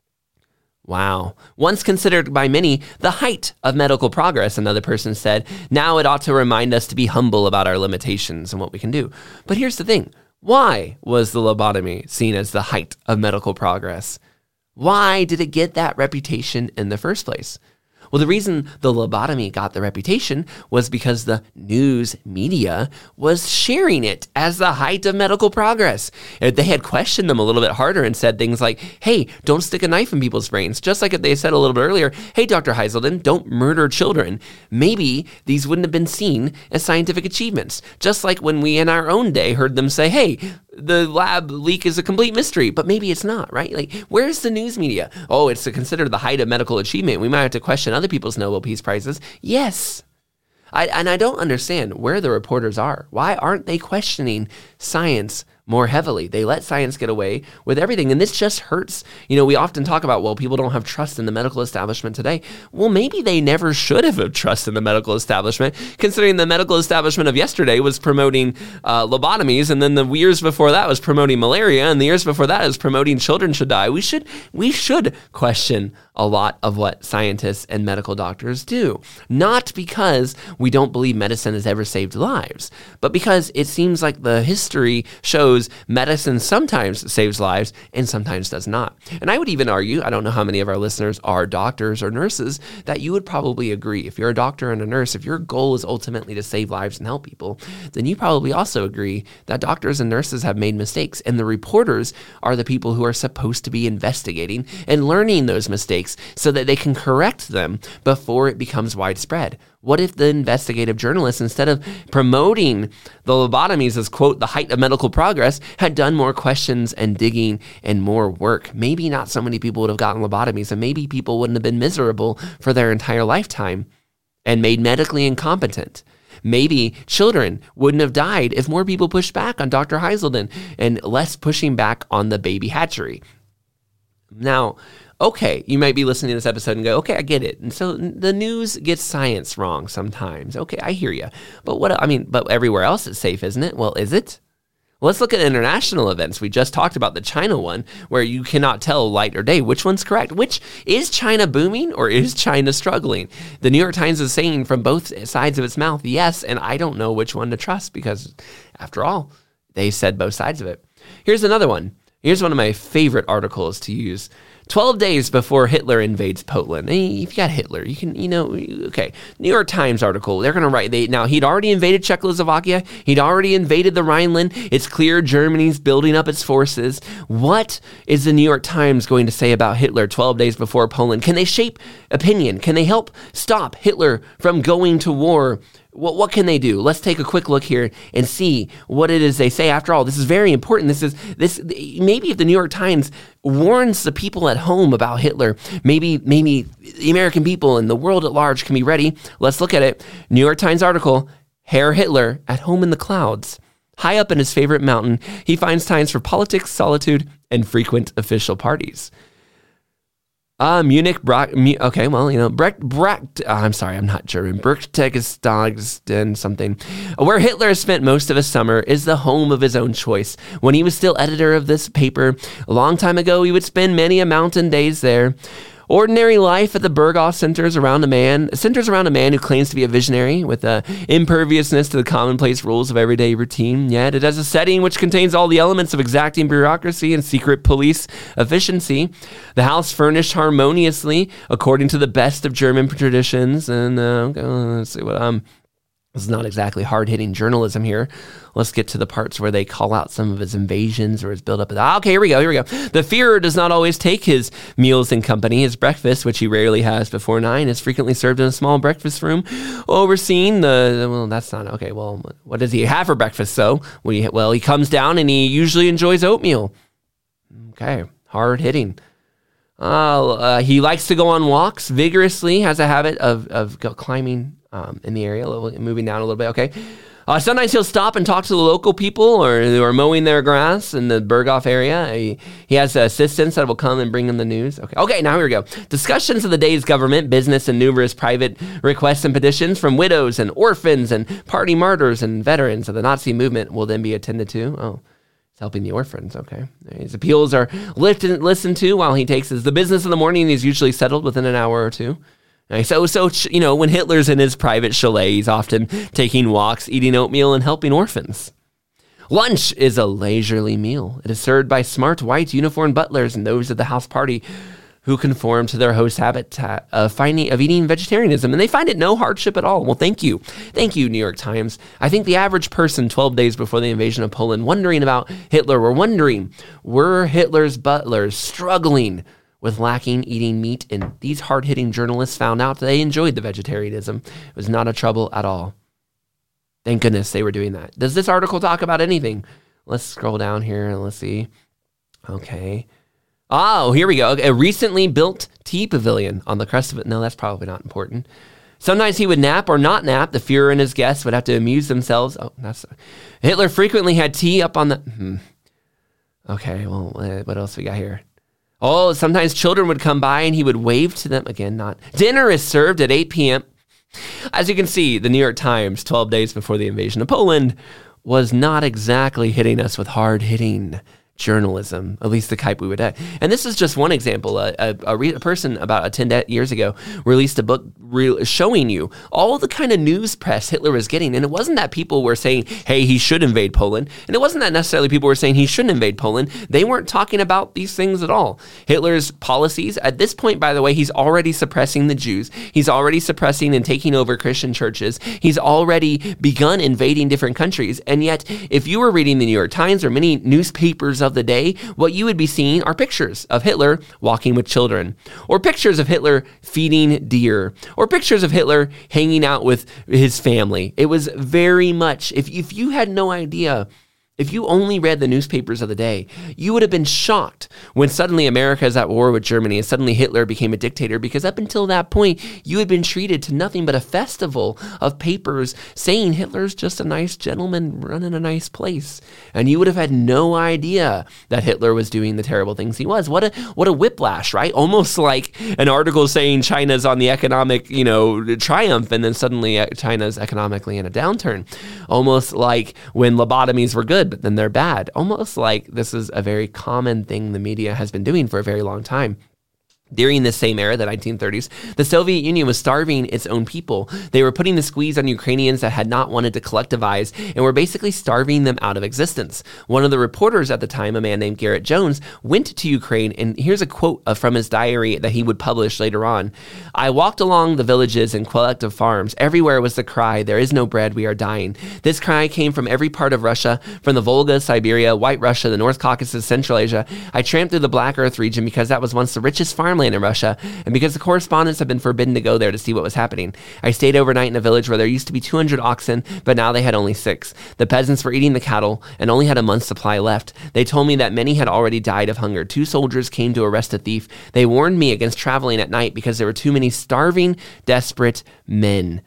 Wow. Once considered by many the height of medical progress, another person said, now it ought to remind us to be humble about our limitations and what we can do. But here's the thing. Why was the lobotomy seen as the height of medical progress? Why did it get that reputation in the first place? Well, the reason the lobotomy got the reputation was because the news media was sharing it as the height of medical progress. If they had questioned them a little bit harder and said things like, hey, don't stick a knife in people's brains, just like if they said a little bit earlier, hey, Doctor Heiselden, don't murder children, maybe these wouldn't have been seen as scientific achievements. Just like when we in our own day heard them say, hey, the lab leak is a complete mystery, but maybe it's not, right? Like, where's the news media? Oh, it's considered the height of medical achievement. We might have to question other people's Nobel Peace Prizes. Yes. I, and I don't understand where the reporters are. Why aren't they questioning science more heavily? They let science get away with everything. And this just hurts. You know, we often talk about, well, people don't have trust in the medical establishment today. Well, maybe they never should have had trust in the medical establishment, considering the medical establishment of yesterday was promoting uh, lobotomies, and then the years before that was promoting malaria, and the years before that is promoting children should die. We should, we should question a lot of what scientists and medical doctors do. Not because we don't believe medicine has ever saved lives, but because it seems like the history shows medicine sometimes saves lives and sometimes does not. And I would even argue, I don't know how many of our listeners are doctors or nurses, that you would probably agree. If you're a doctor and a nurse, if your goal is ultimately to save lives and help people, then you probably also agree that doctors and nurses have made mistakes, and the reporters are the people who are supposed to be investigating and learning those mistakes so that they can correct them before it becomes widespread. What if the investigative journalists, instead of promoting the lobotomies as, quote, the height of medical progress, had done more questions and digging and more work? Maybe not so many people would have gotten lobotomies, and maybe people wouldn't have been miserable for their entire lifetime and made medically incompetent. Maybe children wouldn't have died if more people pushed back on Doctor Heiselden and less pushing back on the baby hatchery. Now, okay, you might be listening to this episode and go, okay, I get it. And so the news gets science wrong sometimes. Okay, I hear you. But what, I mean, but everywhere else it's safe, isn't it? Well, is it? Well, let's look at international events. We just talked about the China one, where you cannot tell light or day. Which one's correct? Which, is China booming or is China struggling? The New York Times is saying from both sides of its mouth, yes, and I don't know which one to trust because, after all, they said both sides of it. Here's another one. Here's one of my favorite articles to use. twelve days before Hitler invades Poland. If you got Hitler, you can, you know, okay. New York Times article, they're going to write, they now he'd already invaded Czechoslovakia. He'd already invaded the Rhineland. It's clear Germany's building up its forces. What is the New York Times going to say about Hitler twelve days before Poland? Can they shape opinion? Can they help stop Hitler from going to war? What what can they do? Let's take a quick look here and see what it is they say. After all, this is very important. This is this maybe if the New York Times warns the people at home about Hitler, maybe maybe the American people and the world at large can be ready. Let's look at it. New York Times article, Herr Hitler at home in the clouds. High up in his favorite mountain, he finds times for politics, solitude, and frequent official parties. Uh, Munich, Bra- Mu- okay, well, you know, Brecht, Brecht, uh, I'm sorry, I'm not German, Berchtesgaden something, where Hitler spent most of his summer, is the home of his own choice. When he was still editor of this paper, a long time ago, he would spend many a mountain days there. Ordinary life at the Berghoff centers around a man, centers around a man who claims to be a visionary with a imperviousness to the commonplace rules of everyday routine. Yet it has a setting which contains all the elements of exacting bureaucracy and secret police efficiency. The house furnished harmoniously according to the best of German traditions. And uh, okay, let's see what um. This is not exactly hard-hitting journalism here. Let's get to the parts where they call out some of his invasions or his build-up. Okay, here we go, here we go. The Führer does not always take his meals in company. His breakfast, which he rarely has before nine, is frequently served in a small breakfast room, overseeing the, well, that's not, okay, well, what does he have for breakfast, so? When he, well, he comes down and he usually enjoys oatmeal. Okay, hard-hitting. Uh, uh, he likes to go on walks vigorously, has a habit of, of go climbing Um, in the area, moving down a little bit, okay. Uh, sometimes he'll stop and talk to the local people or who are mowing their grass in the Berghof area. He, he has assistants that will come and bring him the news. Okay, okay, now here we go. Discussions of the day's government, business, and numerous private requests and petitions from widows and orphans and party martyrs and veterans of the Nazi movement will then be attended to. Oh, he's helping the orphans, okay. His appeals are lifted, listened to while he takes his, the business of the morning is usually settled within an hour or two. So, so you know, when Hitler's in his private chalet, he's often taking walks, eating oatmeal, and helping orphans. Lunch is a leisurely meal. It is served by smart, white, uniformed butlers and those of the house party who conform to their host habit of, finding, of eating vegetarianism, and they find it no hardship at all. Well, thank you. Thank you, New York Times. I think the average person twelve days before the invasion of Poland wondering about Hitler were wondering, were Hitler's butlers struggling with lacking eating meat, and these hard-hitting journalists found out they enjoyed the vegetarianism. It was not a trouble at all. Thank goodness they were doing that. Does this article talk about anything? Let's scroll down here and let's see. Okay. Oh, here we go. A recently built tea pavilion on the crest of it. No, that's probably not important. Sometimes he would nap or not nap. The Fuhrer and his guests would have to amuse themselves. Oh, that's Hitler frequently had tea up on the... Hmm. Okay, well, uh, what else we got here? Oh, sometimes children would come by and he would wave to them. Again, not. Dinner is served at eight p.m. As you can see, the New York Times, twelve days before the invasion of Poland, was not exactly hitting us with hard-hitting journalism, at least the type we would have. And this is just one example. A, a, a, re- a person about ten years ago released a book re- showing you all the kind of news press Hitler was getting. And it wasn't that people were saying, hey, he should invade Poland. And it wasn't that necessarily people were saying he shouldn't invade Poland. They weren't talking about these things at all. Hitler's policies, at this point, by the way, he's already suppressing the Jews. He's already suppressing and taking over Christian churches. He's already begun invading different countries. And yet, if you were reading the New York Times or many newspapers of the day, what you would be seeing are pictures of Hitler walking with children, or pictures of Hitler feeding deer, or pictures of Hitler hanging out with his family. It was very much, if, if you had no idea, if you only read the newspapers of the day, you would have been shocked when suddenly America is at war with Germany and suddenly Hitler became a dictator, because up until that point, you had been treated to nothing but a festival of papers saying Hitler's just a nice gentleman running a nice place. And you would have had no idea that Hitler was doing the terrible things he was. What a what a whiplash, right? Almost like an article saying China's on the economic, you know, triumph, and then suddenly China's economically in a downturn. Almost like when lobotomies were good, but then they're bad. Almost like this is a very common thing the media has been doing for a very long time. During this same era, the nineteen thirties, the Soviet Union was starving its own people. They were putting the squeeze on Ukrainians that had not wanted to collectivize and were basically starving them out of existence. One of the reporters at the time, a man named Garrett Jones, went to Ukraine, and here's a quote from his diary that he would publish later on. I walked along the villages and collective farms. Everywhere was the cry, there is no bread, we are dying. This cry came from every part of Russia, from the Volga, Siberia, White Russia, the North Caucasus, Central Asia. I tramped through the Black Earth region because that was once the richest farm in Russia, and because the correspondents have been forbidden to go there to see what was happening. I stayed overnight in a village where there used to be two hundred oxen, but now they had only six. The peasants were eating the cattle and only had a month's supply left. They told me that many had already died of hunger. Two soldiers came to arrest a thief. They warned me against traveling at night because there were too many starving, desperate men.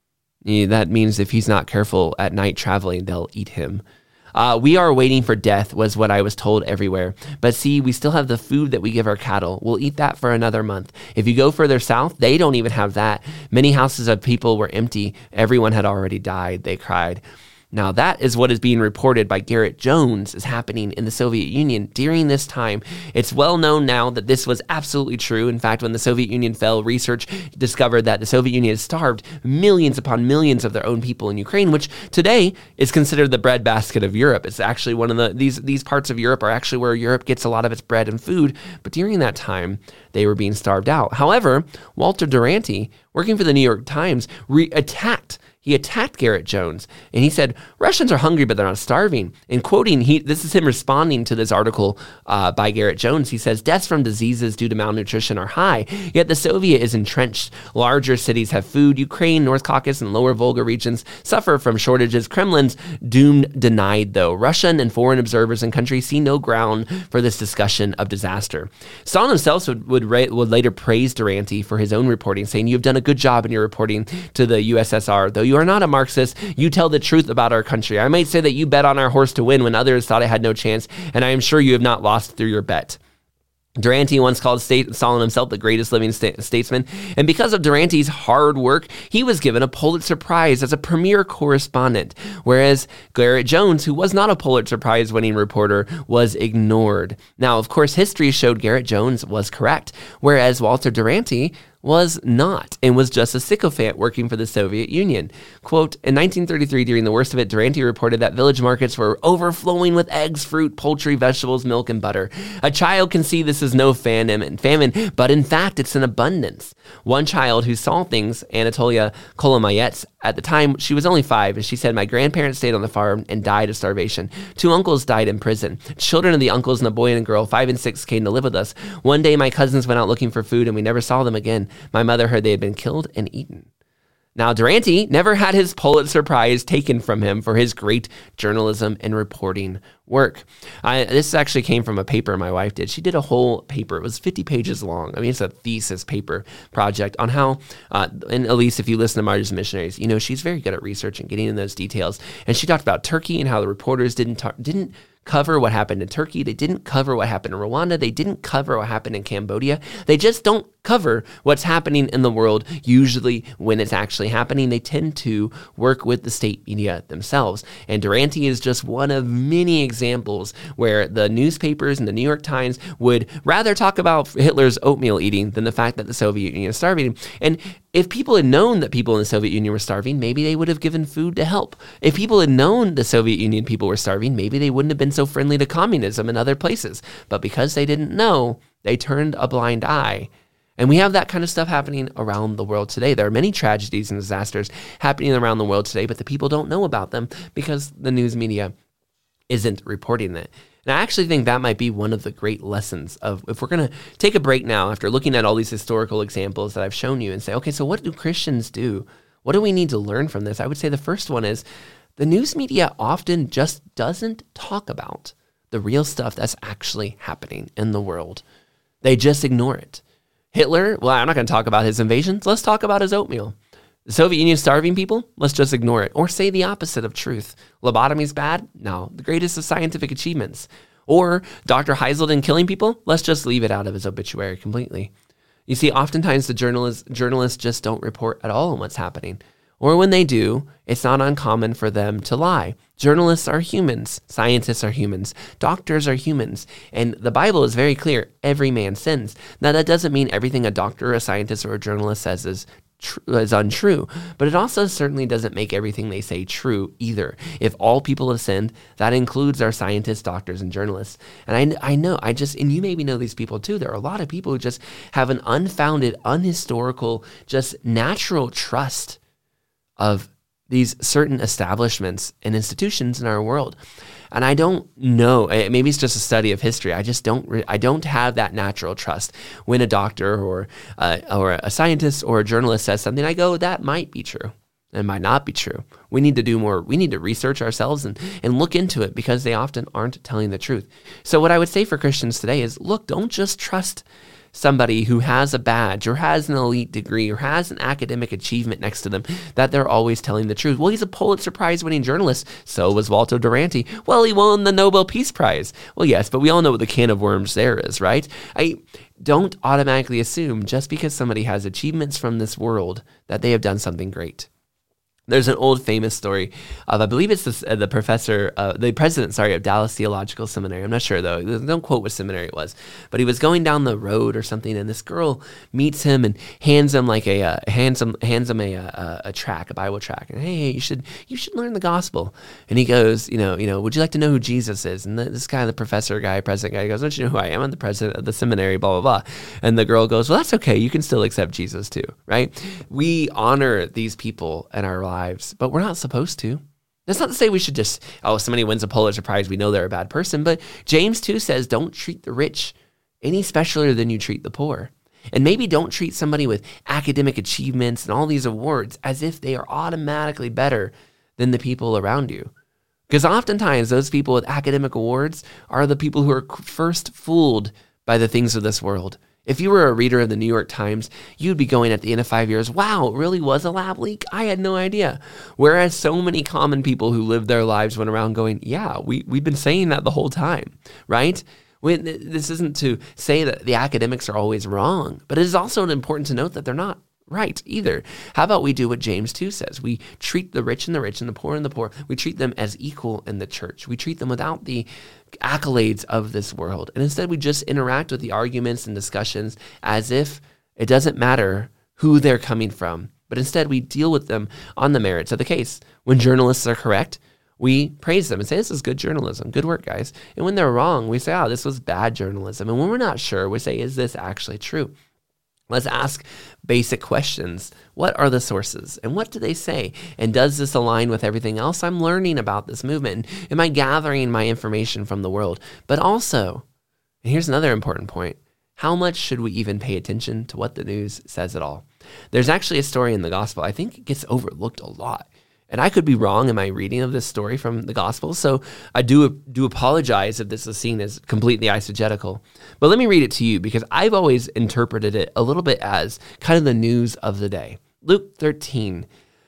That means if he's not careful at night traveling, they'll eat him. Uh, we are waiting for death was what I was told everywhere. But see, we still have the food that we give our cattle. We'll eat that for another month. If you go further south, they don't even have that. Many houses of people were empty. Everyone had already died, they cried. Now, that is what is being reported by Garrett Jones is happening in the Soviet Union during this time. It's well known now that this was absolutely true. In fact, when the Soviet Union fell, research discovered that the Soviet Union has starved millions upon millions of their own people in Ukraine, which today is considered the breadbasket of Europe. It's actually one of the, these, these parts of Europe are actually where Europe gets a lot of its bread and food. But during that time, they were being starved out. However, Walter Duranty, working for the New York Times, re- attacked He attacked Garrett Jones, and he said, Russians are hungry, but they're not starving. And quoting, he this is him responding to this article uh, by Garrett Jones. He says, deaths from diseases due to malnutrition are high, yet the Soviet is entrenched. Larger cities have food. Ukraine, North Caucasus, and Lower Volga regions suffer from shortages. Kremlin's doomed denied, though. Russian and foreign observers and countries see no ground for this discussion of disaster. Stalin himself would, would, would later praise Duranty for his own reporting, saying, you've done a good job in your reporting to the U S S R, though you you are not a Marxist. You tell the truth about our country. I might say that you bet on our horse to win when others thought I had no chance, and I am sure you have not lost through your bet. Durante once called Stalin himself the greatest living sta- statesman, and because of Durante's hard work, he was given a Pulitzer Prize as a premier correspondent, whereas Garrett Jones, who was not a Pulitzer Prize-winning reporter, was ignored. Now, of course, history showed Garrett Jones was correct, whereas Walter Durante was not, and was just a sycophant working for the Soviet Union. Quote, in nineteen thirty-three, during the worst of it, Durante reported that village markets were overflowing with eggs, fruit, poultry, vegetables, milk, and butter. A child can see this is no famine, famine, but in fact, it's an abundance. One child who saw things, Anatolia Kolomayets, at the time, she was only five, and she said, my grandparents stayed on the farm and died of starvation. Two uncles died in prison. Children of the uncles and a boy and a girl, five and six, came to live with us. One day, my cousins went out looking for food, and we never saw them again. My mother heard they had been killed and eaten. Now, Durante never had his Pulitzer Prize taken from him for his great journalism and reporting work. I, this actually came from a paper my wife did. She did a whole paper. It was fifty pages long. I mean, it's a thesis paper project on how, uh, and Elise, if you listen to Martyrs and Missionaries, you know, she's very good at research and getting in those details. And she talked about Turkey and how the reporters didn't ta- didn't cover what happened in Turkey. They didn't cover what happened in Rwanda. They didn't cover what happened in Cambodia. They just don't cover what's happening in the world. Usually when it's actually happening, they tend to work with the state media themselves. And Durante is just one of many examples where the newspapers and the New York Times would rather talk about Hitler's oatmeal eating than the fact that the Soviet Union is starving. And if people had known that people in the Soviet Union were starving, maybe they would have given food to help. If people had known the Soviet Union people were starving, maybe they wouldn't have been so friendly to communism in other places. But because they didn't know, they turned a blind eye. And we have that kind of stuff happening around the world today. There are many tragedies and disasters happening around the world today, but the people don't know about them because the news media isn't reporting it. And I actually think that might be one of the great lessons of, if we're going to take a break now after looking at all these historical examples that I've shown you and say, okay, so what do Christians do? What do we need to learn from this? I would say the first one is the news media often just doesn't talk about the real stuff that's actually happening in the world. They just ignore it. Hitler, well, I'm not going to talk about his invasions. Let's talk about his oatmeal. The Soviet Union starving people? Let's just ignore it. Or say the opposite of truth. Lobotomy's bad? No, the greatest of scientific achievements. Or Doctor Heiselden killing people? Let's just leave it out of his obituary completely. You see, oftentimes the journalists, journalists just don't report at all on what's happening. Or when they do, it's not uncommon for them to lie. Journalists are humans. Scientists are humans. Doctors are humans. And the Bible is very clear. Every man sins. Now, that doesn't mean everything a doctor, a scientist, or a journalist says is tr- is untrue. But it also certainly doesn't make everything they say true either. If all people have sinned, that includes our scientists, doctors, and journalists. And I, I know, I just, and you maybe know these people too. There are a lot of people who just have an unfounded, unhistorical, just natural trust of these certain establishments and institutions in our world. And I don't know, maybe it's just a study of history. I just don't, I don't have that natural trust. When a doctor or uh, or a scientist or a journalist says something, I go, that might be true. It might not be true. We need to do more. We need to research ourselves and, and look into it because they often aren't telling the truth. So what I would say for Christians today is, look, don't just trust somebody who has a badge or has an elite degree or has an academic achievement next to them, that they're always telling the truth. Well, he's a Pulitzer Prize winning journalist. So was Walter Durante. Well, he won the Nobel Peace Prize. Well, yes, but we all know what the can of worms there is, right? I don't automatically assume just because somebody has achievements from this world that they have done something great. There's an old famous story of, I believe it's the, uh, the professor, uh, the president, sorry, of Dallas Theological Seminary. I'm not sure though. Don't quote what seminary it was, but he was going down the road or something, and this girl meets him and hands him like a uh, hands him hands him a, a a track, a Bible track, and hey, hey, you should you should learn the gospel. And he goes, you know, you know, would you like to know who Jesus is? And the, this guy, the professor guy, president guy, goes, don't you know who I am? I'm the president of the seminary, blah blah blah. And the girl goes, well, that's okay. You can still accept Jesus too, right? We honor these people in our lives. Lives, but we're not supposed to. That's not to say we should just, oh, somebody wins a Pulitzer Prize, we know they're a bad person, but James two says, don't treat the rich any specialer than you treat the poor. And maybe don't treat somebody with academic achievements and all these awards as if they are automatically better than the people around you. Because oftentimes those people with academic awards are the people who are first fooled by the things of this world If you were a reader of the New York Times, you'd be going at the end of five years, wow, it really was a lab leak? I had no idea. Whereas so many common people who lived their lives went around going, yeah, we, we've been saying that the whole time, right? When, this isn't to say that the academics are always wrong, but it is also important to note that they're not right either. How about we do what James two says? We treat the rich and the rich and the poor and the poor. We treat them as equal in the church. We treat them without the accolades of this world. And instead we just interact with the arguments and discussions as if it doesn't matter who they're coming from. But instead we deal with them on the merits of the case. When journalists are correct, we praise them and say, this is good journalism. Good work, guys. And when they're wrong, we say, oh, this was bad journalism. And when we're not sure, we say, is this actually true? Let's ask basic questions. What are the sources? And what do they say? And does this align with everything else I'm learning about this movement? Am I gathering my information from the world? But also, and here's another important point, how much should we even pay attention to what the news says at all? There's actually a story in the gospel. I think it gets overlooked a lot. And I could be wrong in my reading of this story from the Gospels, so I do do apologize if this is seen as completely eisegetical. But let me read it to you because I've always interpreted it a little bit as kind of the news of the day. Luke thirteen.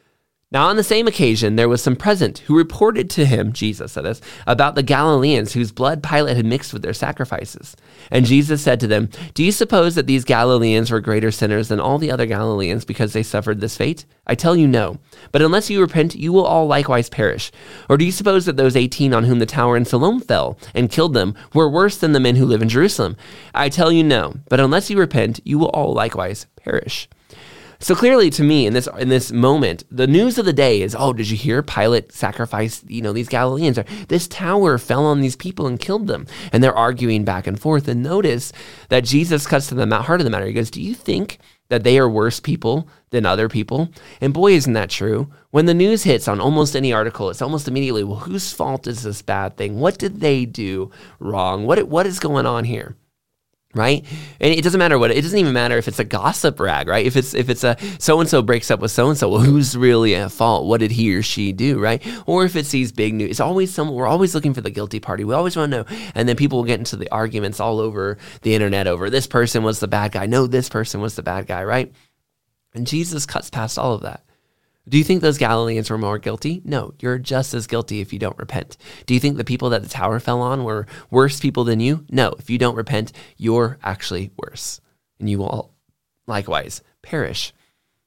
Now on the same occasion, there was some present who reported to him, Jesus said this, about the Galileans whose blood Pilate had mixed with their sacrifices. And Jesus said to them, do you suppose that these Galileans were greater sinners than all the other Galileans because they suffered this fate? I tell you no. But unless you repent, you will all likewise perish. Or do you suppose that those eighteen on whom the tower in Siloam fell and killed them were worse than the men who live in Jerusalem? I tell you no. But unless you repent, you will all likewise perish. So clearly to me in this in this moment, the news of the day is, oh, did you hear Pilate sacrificed, you know, these Galileans? Or this tower fell on these people and killed them. And they're arguing back and forth. And notice that Jesus cuts to the heart of the matter. He goes, do you think that they are worse people than other people? And boy, isn't that true. When the news hits on almost any article, it's almost immediately, well, whose fault is this bad thing? What did they do wrong? What What is going on here? Right? And it doesn't matter what, it doesn't even matter if it's a gossip rag, right? If it's if it's a so-and-so breaks up with so-and-so, well, who's really at fault? What did he or she do, right? Or if it's these big news, it's always some, we're always looking for the guilty party. We always want to know. And then people will get into the arguments all over the internet over this person was the bad guy. No, this person was the bad guy, right? And Jesus cuts past all of that. Do you think those Galileans were more guilty? No, you're just as guilty if you don't repent. Do you think the people that the tower fell on were worse people than you? No, if you don't repent, you're actually worse. And you will likewise perish.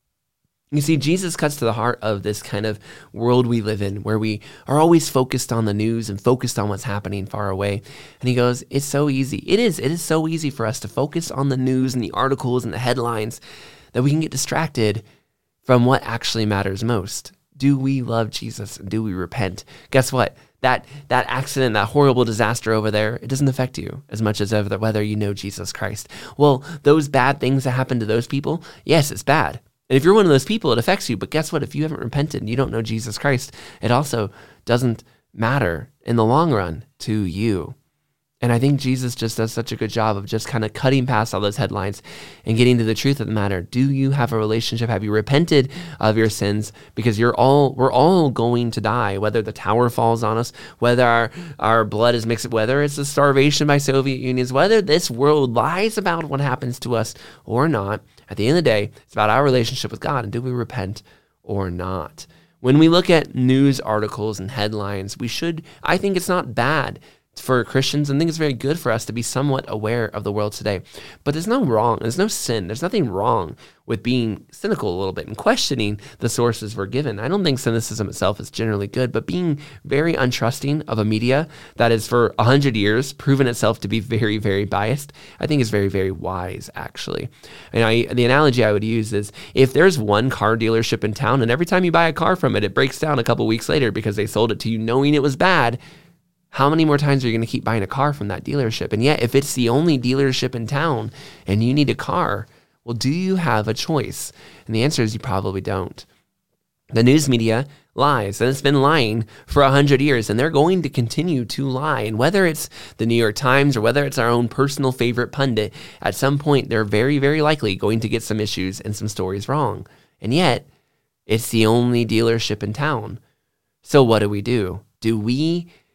You see, Jesus cuts to the heart of this kind of world we live in where we are always focused on the news and focused on what's happening far away. And he goes, it's so easy. It is. It is so easy for us to focus on the news and the articles and the headlines that we can get distracted from what actually matters most. Do we love Jesus and do we repent? Guess what? That that accident, that horrible disaster over there, it doesn't affect you as much as ever whether you know Jesus Christ. Well, those bad things that happen to those people, yes, it's bad. And if you're one of those people, it affects you. But guess what? If you haven't repented and you don't know Jesus Christ, it also doesn't matter in the long run to you. And I think Jesus just does such a good job of just kind of cutting past all those headlines and getting to the truth of the matter. Do you have a relationship? Have you repented of your sins? Because you're all we're all going to die, whether the tower falls on us, whether our, our blood is mixed, whether it's the starvation by Soviet Unions, whether this world lies about what happens to us or not. At the end of the day, it's about our relationship with God, and do we repent or not? When we look at news articles and headlines, we should, I think it's not bad for Christians, and I think it's very good for us to be somewhat aware of the world today. But there's no wrong, there's no sin, there's nothing wrong with being cynical a little bit and questioning the sources we're given. I don't think cynicism itself is generally good, but being very untrusting of a media that is for a hundred years proven itself to be very, very biased, I think is very, very wise, actually. And I, the analogy I would use is if there's one car dealership in town and every time you buy a car from it, it breaks down a couple weeks later because they sold it to you knowing it was bad, how many more times are you going to keep buying a car from that dealership? And yet, if it's the only dealership in town and you need a car, well, do you have a choice? And the answer is you probably don't. The news media lies, and it's been lying for a hundred years, and they're going to continue to lie. And whether it's the New York Times or whether it's our own personal favorite pundit, at some point, they're very, very likely going to get some issues and some stories wrong. And yet, it's the only dealership in town. So what do we do? Do we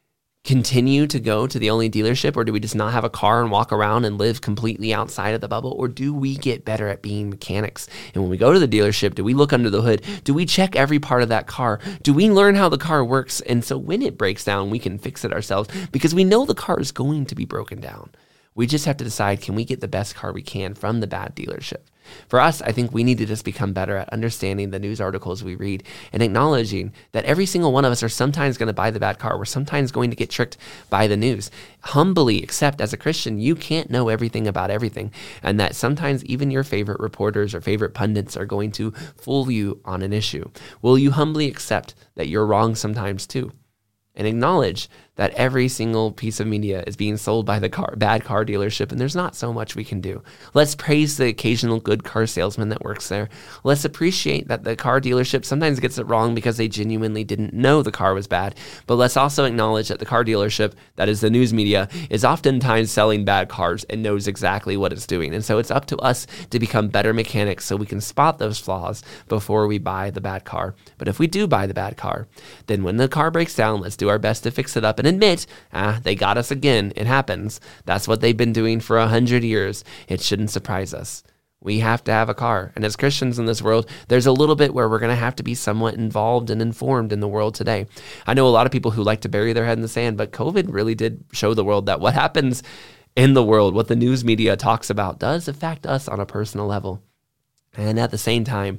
continue to go to the only dealership, or do we just not have a car and walk around and live completely outside of the bubble? Or do we get better at being mechanics? And when we go to the dealership, do we look under the hood? Do we check every part of that car? Do we learn how the car works? And so when it breaks down, we can fix it ourselves because we know the car is going to be broken down. We just have to decide, can we get the best car we can from the bad dealership? For us, I think we need to just become better at understanding the news articles we read and acknowledging that every single one of us are sometimes going to buy the bad car. We're sometimes going to get tricked by the news. Humbly accept, as a Christian, you can't know everything about everything, and that sometimes even your favorite reporters or favorite pundits are going to fool you on an issue. Will you humbly accept that you're wrong sometimes too? And acknowledge that every single piece of media is being sold by the car, bad car dealership, and there's not so much we can do. Let's praise the occasional good car salesman that works there. Let's appreciate that the car dealership sometimes gets it wrong because they genuinely didn't know the car was bad. But let's also acknowledge that the car dealership, that is the news media, is oftentimes selling bad cars and knows exactly what it's doing. And so it's up to us to become better mechanics so we can spot those flaws before we buy the bad car. But if we do buy the bad car, then when the car breaks down, let's do our best to fix it up and admit, ah, they got us again. It happens. That's what they've been doing for a hundred years. It shouldn't surprise us. We have to have a car. And as Christians in this world, there's a little bit where we're going to have to be somewhat involved and informed in the world today. I know a lot of people who like to bury their head in the sand, but COVID really did show the world that what happens in the world, what the news media talks about, does affect us on a personal level. And at the same time,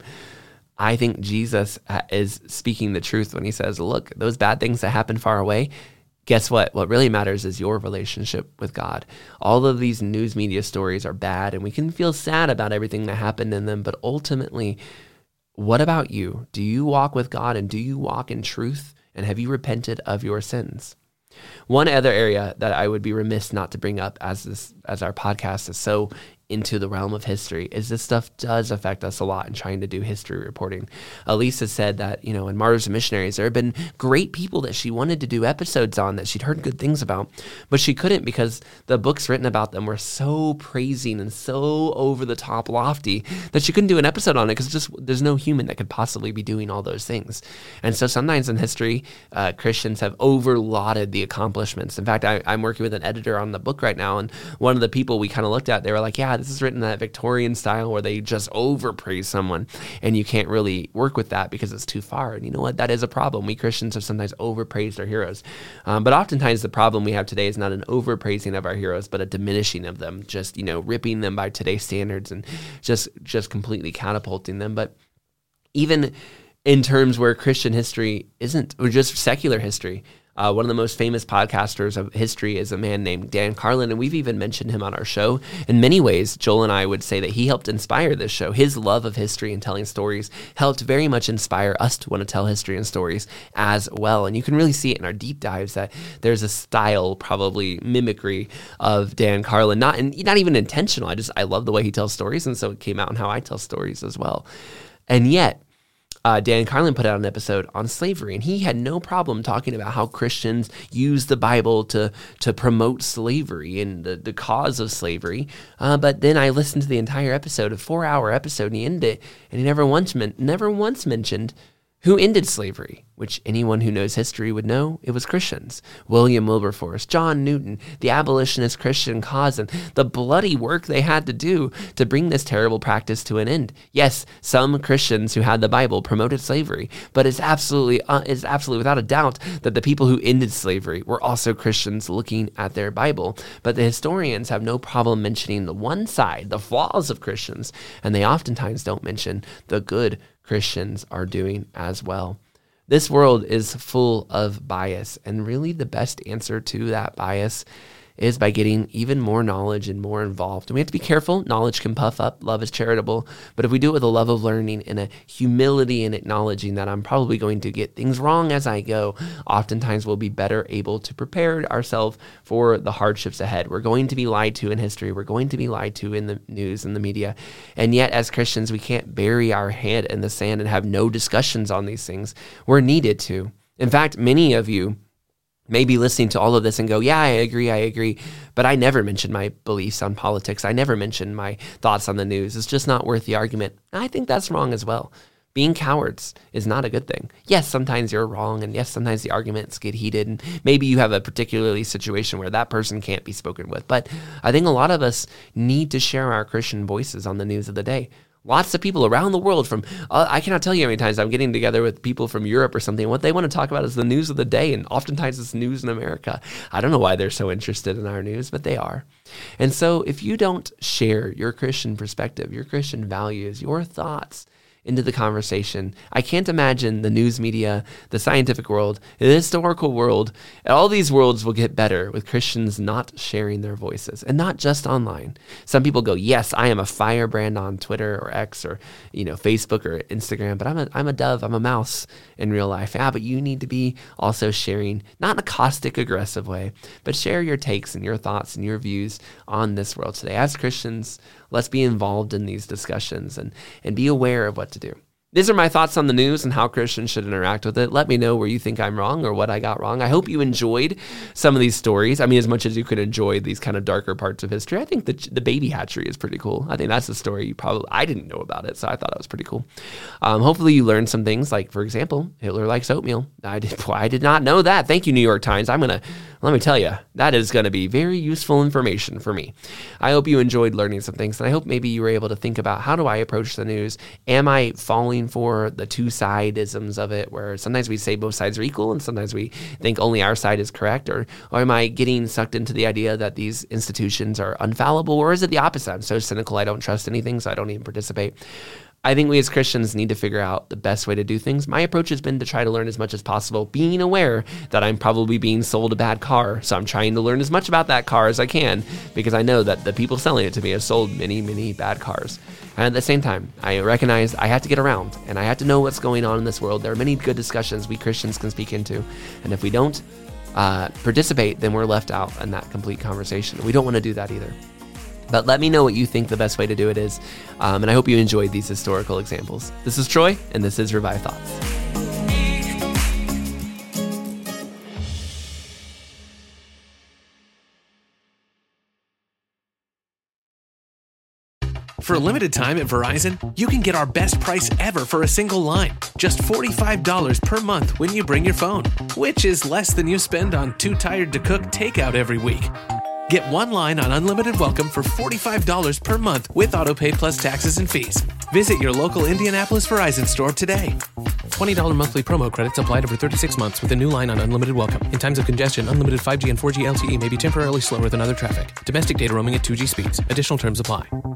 I think Jesus is speaking the truth when he says, look, those bad things that happen far away, guess what? What really matters is your relationship with God. All of these news media stories are bad, and we can feel sad about everything that happened in them, but ultimately, what about you? Do you walk with God, and do you walk in truth, and have you repented of your sins? One other area that I would be remiss not to bring up as this as our podcast is so into the realm of history is this stuff does affect us a lot in trying to do history reporting. Elise has said that, you know, in Martyrs and Missionaries, there have been great people that she wanted to do episodes on that she'd heard good things about, but she couldn't because the books written about them were so praising and so over the top lofty that she couldn't do an episode on it because just there's no human that could possibly be doing all those things. And so sometimes in history, uh, Christians have overlauded the accomplishments. In fact, I, I'm working with an editor on the book right now, and one of the people we kind of looked at, they were like, yeah, this is written in that Victorian style where they just overpraise someone, and you can't really work with that because it's too far. And you know what? That is a problem. We Christians have sometimes overpraised our heroes. Um, but oftentimes the problem we have today is not an overpraising of our heroes, but a diminishing of them, just, you know, ripping them by today's standards and just, just completely catapulting them. But even in terms where Christian history isn't, or just secular history, Uh, one of the most famous podcasters of history is a man named Dan Carlin, and we've even mentioned him on our show. In many ways, Joel and I would say that he helped inspire this show. His love of history and telling stories helped very much inspire us to want to tell history and stories as well. And you can really see it in our deep dives that there's a style, probably mimicry of Dan Carlin, not in, not even intentional. I just I love the way he tells stories, and so it came out in how I tell stories as well. And yet, Uh, Dan Carlin put out an episode on slavery, and he had no problem talking about how Christians use the Bible to to promote slavery and the, the cause of slavery. Uh, but then I listened to the entire episode, a four-hour episode, and he ended it, and he never once men- never once mentioned who ended slavery, which anyone who knows history would know it was Christians. William Wilberforce, John Newton, the abolitionist Christian cause, and the bloody work they had to do to bring this terrible practice to an end. Yes, some Christians who had the Bible promoted slavery, but it's absolutely, uh, it's absolutely without a doubt that the people who ended slavery were also Christians looking at their Bible. But the historians have no problem mentioning the one side, the flaws of Christians, and they oftentimes don't mention the good Christians are doing as well. This world is full of bias, and really the best answer to that bias is by getting even more knowledge and more involved. And we have to be careful. Knowledge can puff up. Love is charitable. But if we do it with a love of learning and a humility in acknowledging that I'm probably going to get things wrong as I go, oftentimes we'll be better able to prepare ourselves for the hardships ahead. We're going to be lied to in history. We're going to be lied to in the news and the media. And yet, as Christians, we can't bury our head in the sand and have no discussions on these things. We're needed to. In fact, many of you may be listening to all of this and go, yeah, I agree, I agree, but I never mentioned my beliefs on politics. I never mentioned my thoughts on the news. It's just not worth the argument. I think that's wrong as well. Being cowards is not a good thing. Yes, sometimes you're wrong, and yes, sometimes the arguments get heated, and maybe you have a particularly situation where that person can't be spoken with. But I think a lot of us need to share our Christian voices on the news of the day. Lots of people around the world from, uh, I cannot tell you how many times I'm getting together with people from Europe or something. What they want to talk about is the news of the day, and oftentimes it's news in America. I don't know why they're so interested in our news, but they are. And so if you don't share your Christian perspective, your Christian values, your thoughts into the conversation, I can't imagine the news media, the scientific world, the historical world, all these worlds will get better with Christians not sharing their voices, and not just online. Some people go, yes, I am a firebrand on Twitter or X or, you know, Facebook or Instagram, but I'm a, I'm a dove, I'm a mouse in real life. Yeah, but you need to be also sharing, not in a caustic, aggressive way, but share your takes and your thoughts and your views on this world today. As Christians, let's be involved in these discussions and, and be aware of what to do. These are my thoughts on the news and how Christians should interact with it. Let me know where you think I'm wrong or what I got wrong. I hope you enjoyed some of these stories. I mean, as much as you could enjoy these kind of darker parts of history. I think the the baby hatchery is pretty cool. I think that's a story you probably, I didn't know about it, so I thought it was pretty cool. Um, hopefully you learned some things, like, for example, Hitler likes oatmeal. I did, I did not know that. Thank you, New York Times. I'm going to, let me tell you, that is going to be very useful information for me. I hope you enjoyed learning some things, and I hope maybe you were able to think about, how do I approach the news? Am I falling for the two-sidisms of it, where sometimes we say both sides are equal and sometimes we think only our side is correct? Or, or am I getting sucked into the idea that these institutions are infallible? Or is it the opposite? I'm so cynical, I don't trust anything, so I don't even participate. I think we as Christians need to figure out the best way to do things. My approach has been to try to learn as much as possible, being aware that I'm probably being sold a bad car. So I'm trying to learn as much about that car as I can, because I know that the people selling it to me have sold many, many bad cars. And at the same time, I recognize I have to get around and I have to know what's going on in this world. There are many good discussions we Christians can speak into. And if we don't uh, participate, then we're left out in that complete conversation. We don't want to do that either. But let me know what you think the best way to do it is. Um, and I hope you enjoyed these historical examples. This is Troy, and this is Revive Thoughts. For a limited time at Verizon, you can get our best price ever for a single line. Just forty-five dollars per month when you bring your phone, which is less than you spend on Too Tired to Cook takeout every week. Get one line on Unlimited Welcome for forty-five dollars per month with AutoPay plus taxes and fees. Visit your local Indianapolis Verizon store today. twenty dollars monthly promo credits applied over thirty-six months with a new line on Unlimited Welcome. In times of congestion, unlimited five G and four G L T E may be temporarily slower than other traffic. Domestic data roaming at two G speeds. Additional terms apply.